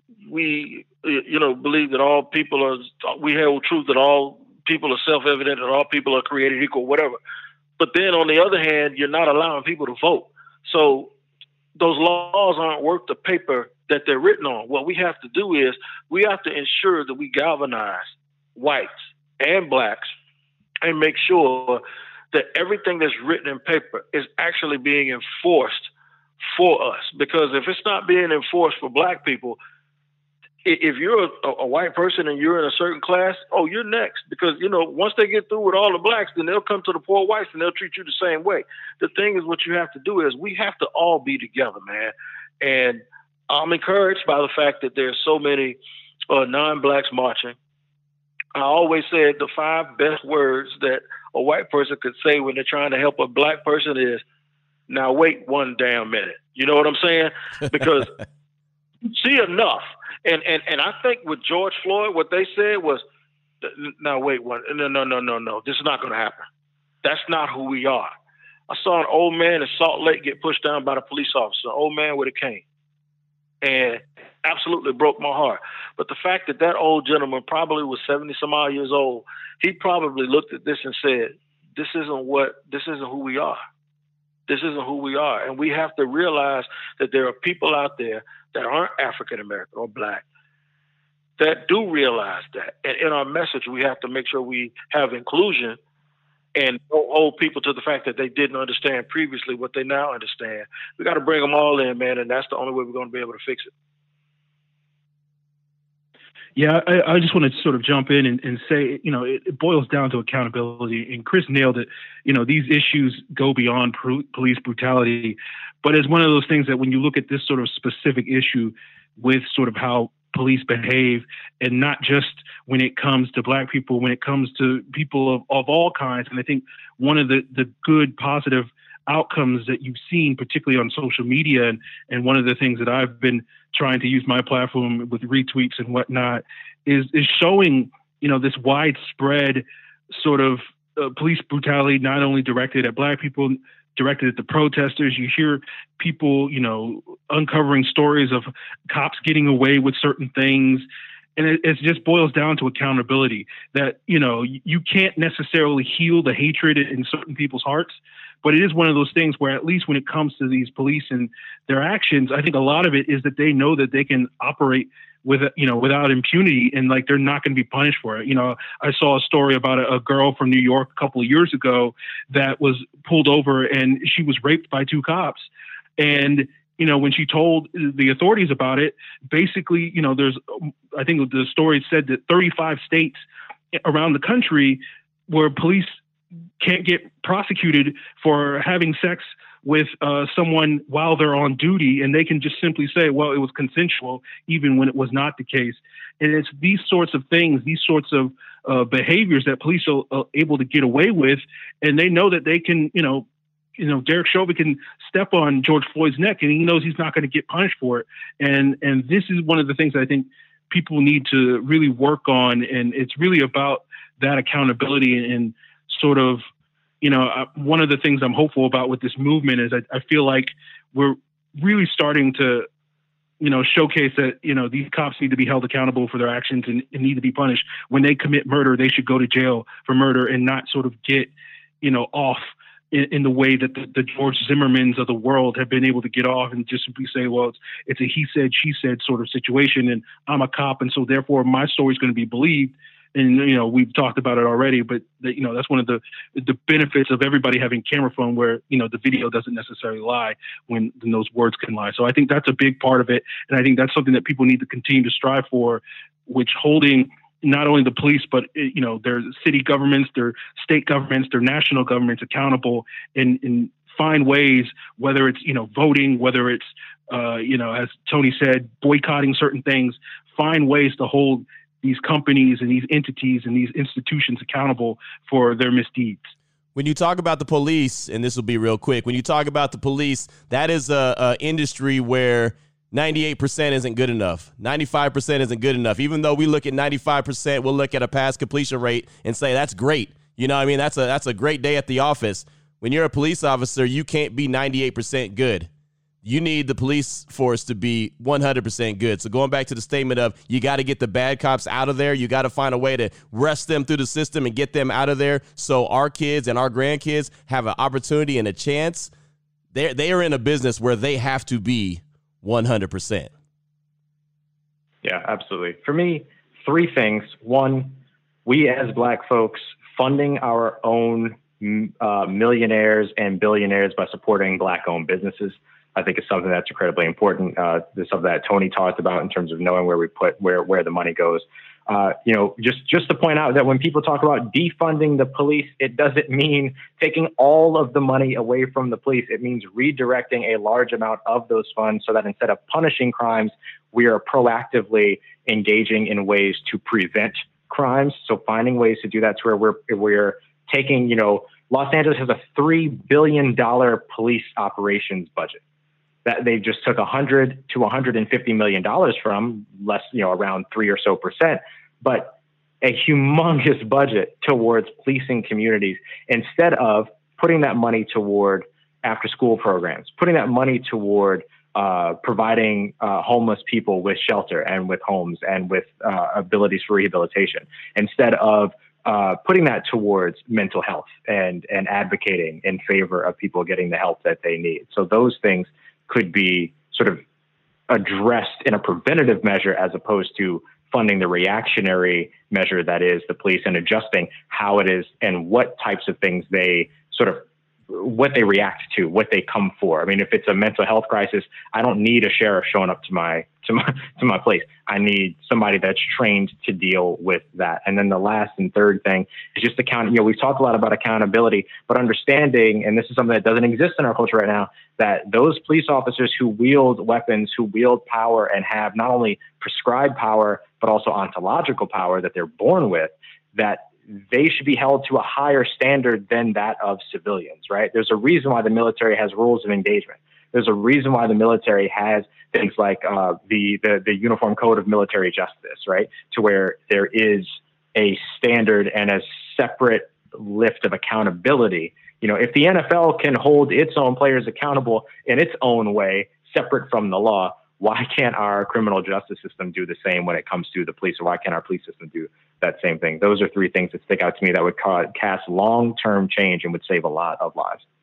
we, you know, believe that all people are, we hold truth that all people are self-evident and all people are created equal, whatever. But then on the other hand, you're not allowing people to vote. So those laws aren't worth the paper that they're written on. What we have to do is we have to ensure that we galvanize whites and blacks and make sure that everything that's written in paper is actually being enforced for us. Because if it's not being enforced for black people, if you're a, a white person and you're in a certain class, oh, you're next. Because, you know, once they get through with all the blacks, then they'll come to the poor whites and they'll treat you the same way. The thing is, what you have to do is we have to all be together, man. And I'm encouraged by the fact that there's so many uh, non-blacks marching. I always said the five best words that a white person could say when they're trying to help a black person is, now wait one damn minute. You know what I'm saying? Because see enough. And, and and I think with George Floyd, what they said was, now wait one, no, no, no, no, no. This is not going to happen. That's not who we are. I saw an old man in Salt Lake get pushed down by the police officer, an old man with a cane. And absolutely broke my heart. But the fact that that old gentleman probably was seventy some odd years old, he probably looked at this and said, this isn't what, this isn't who we are. This isn't who we are. And we have to realize that there are people out there that aren't African American or black that do realize that. And in our message, we have to make sure we have inclusion and don't hold people to the fact that they didn't understand previously what they now understand. We got to bring them all in, man, and that's the only way we're going to be able to fix it. Yeah, I, I just want to sort of jump in and, and say, you know, it, it boils down to accountability. And Chris nailed it. You know, these issues go beyond pr- police brutality, but it's one of those things that when you look at this sort of specific issue with sort of how police behave, and not just when it comes to Black people, when it comes to people of, of all kinds. And I think one of the, the good, positive outcomes that you've seen, particularly on social media, and, and one of the things that I've been trying to use my platform with retweets and whatnot, is is showing, you know, this widespread sort of uh, police brutality, not only directed at Black people, directed at the protesters. You hear people, you know, uncovering stories of cops getting away with certain things. And it, it just boils down to accountability, that, you know, you can't necessarily heal the hatred in certain people's hearts, but it is one of those things where, at least when it comes to these police and their actions, I think a lot of it is that they know that they can operate with, you know, without impunity, and like they're not going to be punished for it. You know, I saw a story about a, a girl from New York a couple of years ago that was pulled over and she was raped by two cops. And, you know, when she told the authorities about it, basically, you know, there's, I think the story said that thirty-five states around the country where police can't get prosecuted for having sex with uh, someone while they're on duty, and they can just simply say, well, it was consensual, even when it was not the case. And it's these sorts of things, these sorts of uh, behaviors that police are uh, able to get away with, and they know that they can, you know, you know, Derek Chauvin can step on George Floyd's neck, and he knows he's not going to get punished for it. And and this is one of the things that I think people need to really work on, and it's really about that accountability and, and sort of, you know, uh, one of the things I'm hopeful about with this movement is I, I feel like we're really starting to, you know, showcase that, you know, these cops need to be held accountable for their actions and, and need to be punished. When they commit murder, they should go to jail for murder and not sort of get, you know, off in, in the way that the, the George Zimmermans of the world have been able to get off and just simply say, well, it's, it's a he said, she said sort of situation, and I'm a cop, and so therefore my story is going to be believed. And, you know, we've talked about it already, but, the, you know, that's one of the the benefits of everybody having camera phone, where, you know, the video doesn't necessarily lie when, when those words can lie. So I think that's a big part of it. And I think that's something that people need to continue to strive for, which holding not only the police, but, you know, their city governments, their state governments, their national governments accountable, and, and find ways, whether it's, you know, voting, whether it's, uh, you know, as Tony said, boycotting certain things, find ways to hold these companies and these entities and these institutions accountable for their misdeeds. When you talk about the police, and this will be real quick, when you talk about the police, that is a, a industry where ninety-eight percent isn't good enough. ninety-five percent isn't good enough. Even though we look at ninety-five percent, we'll look at a pass completion rate and say, that's great. You know what I mean? That's a, that's a great day at the office. When you're a police officer, you can't be ninety-eight percent good. You need the police force to be one hundred percent good. So going back to the statement of, you got to get the bad cops out of there. You got to find a way to rest them through the system and get them out of there so our kids and our grandkids have an opportunity and a chance. They're, they are in a business where they have to be one hundred percent. Yeah, absolutely. For me, three things. One, we as Black folks funding our own uh, millionaires and billionaires by supporting Black-owned businesses, I think is something that's incredibly important. Uh, this is something that Tony talked about in terms of knowing where we put where where the money goes. Uh, you know, just just to point out that when people talk about defunding the police, it doesn't mean taking all of the money away from the police. It means redirecting a large amount of those funds so that instead of punishing crimes, we are proactively engaging in ways to prevent crimes. So finding ways to do that, to where we're we're taking, you know, Los Angeles has a three billion dollars police operations budget that they just took one hundred to one hundred fifty million dollars from, less, you know, around three or so percent, but a humongous budget towards policing communities instead of putting that money toward after school programs, putting that money toward uh, providing uh, homeless people with shelter and with homes and with uh, abilities for rehabilitation, instead of uh, putting that towards mental health and, and advocating in favor of people getting the help that they need. So those things could be sort of addressed in a preventative measure as opposed to funding the reactionary measure that is the police and adjusting how it is and what types of things they sort of what they react to, what they come for. I mean, if it's a mental health crisis, I don't need a sheriff showing up to my to my to my place. I need somebody that's trained to deal with that. And then the last and third thing is just account. You know, we've talked a lot about accountability, but understanding, and this is something that doesn't exist in our culture right now, that those police officers who wield weapons, who wield power, and have not only prescribed power but also ontological power that they're born with, that they should be held to a higher standard than that of civilians, right? There's a reason why the military has rules of engagement. There's a reason why the military has things like uh, the, the the Uniform Code of Military Justice, right? To where there is a standard and a separate lift of accountability. You know, if the N F L can hold its own players accountable in its own way, separate from the law, why can't our criminal justice system do the same when it comes to the police, or why can't our police system do that same thing? Those are three things that stick out to me that would cause, cast long-term change and would save a lot of lives.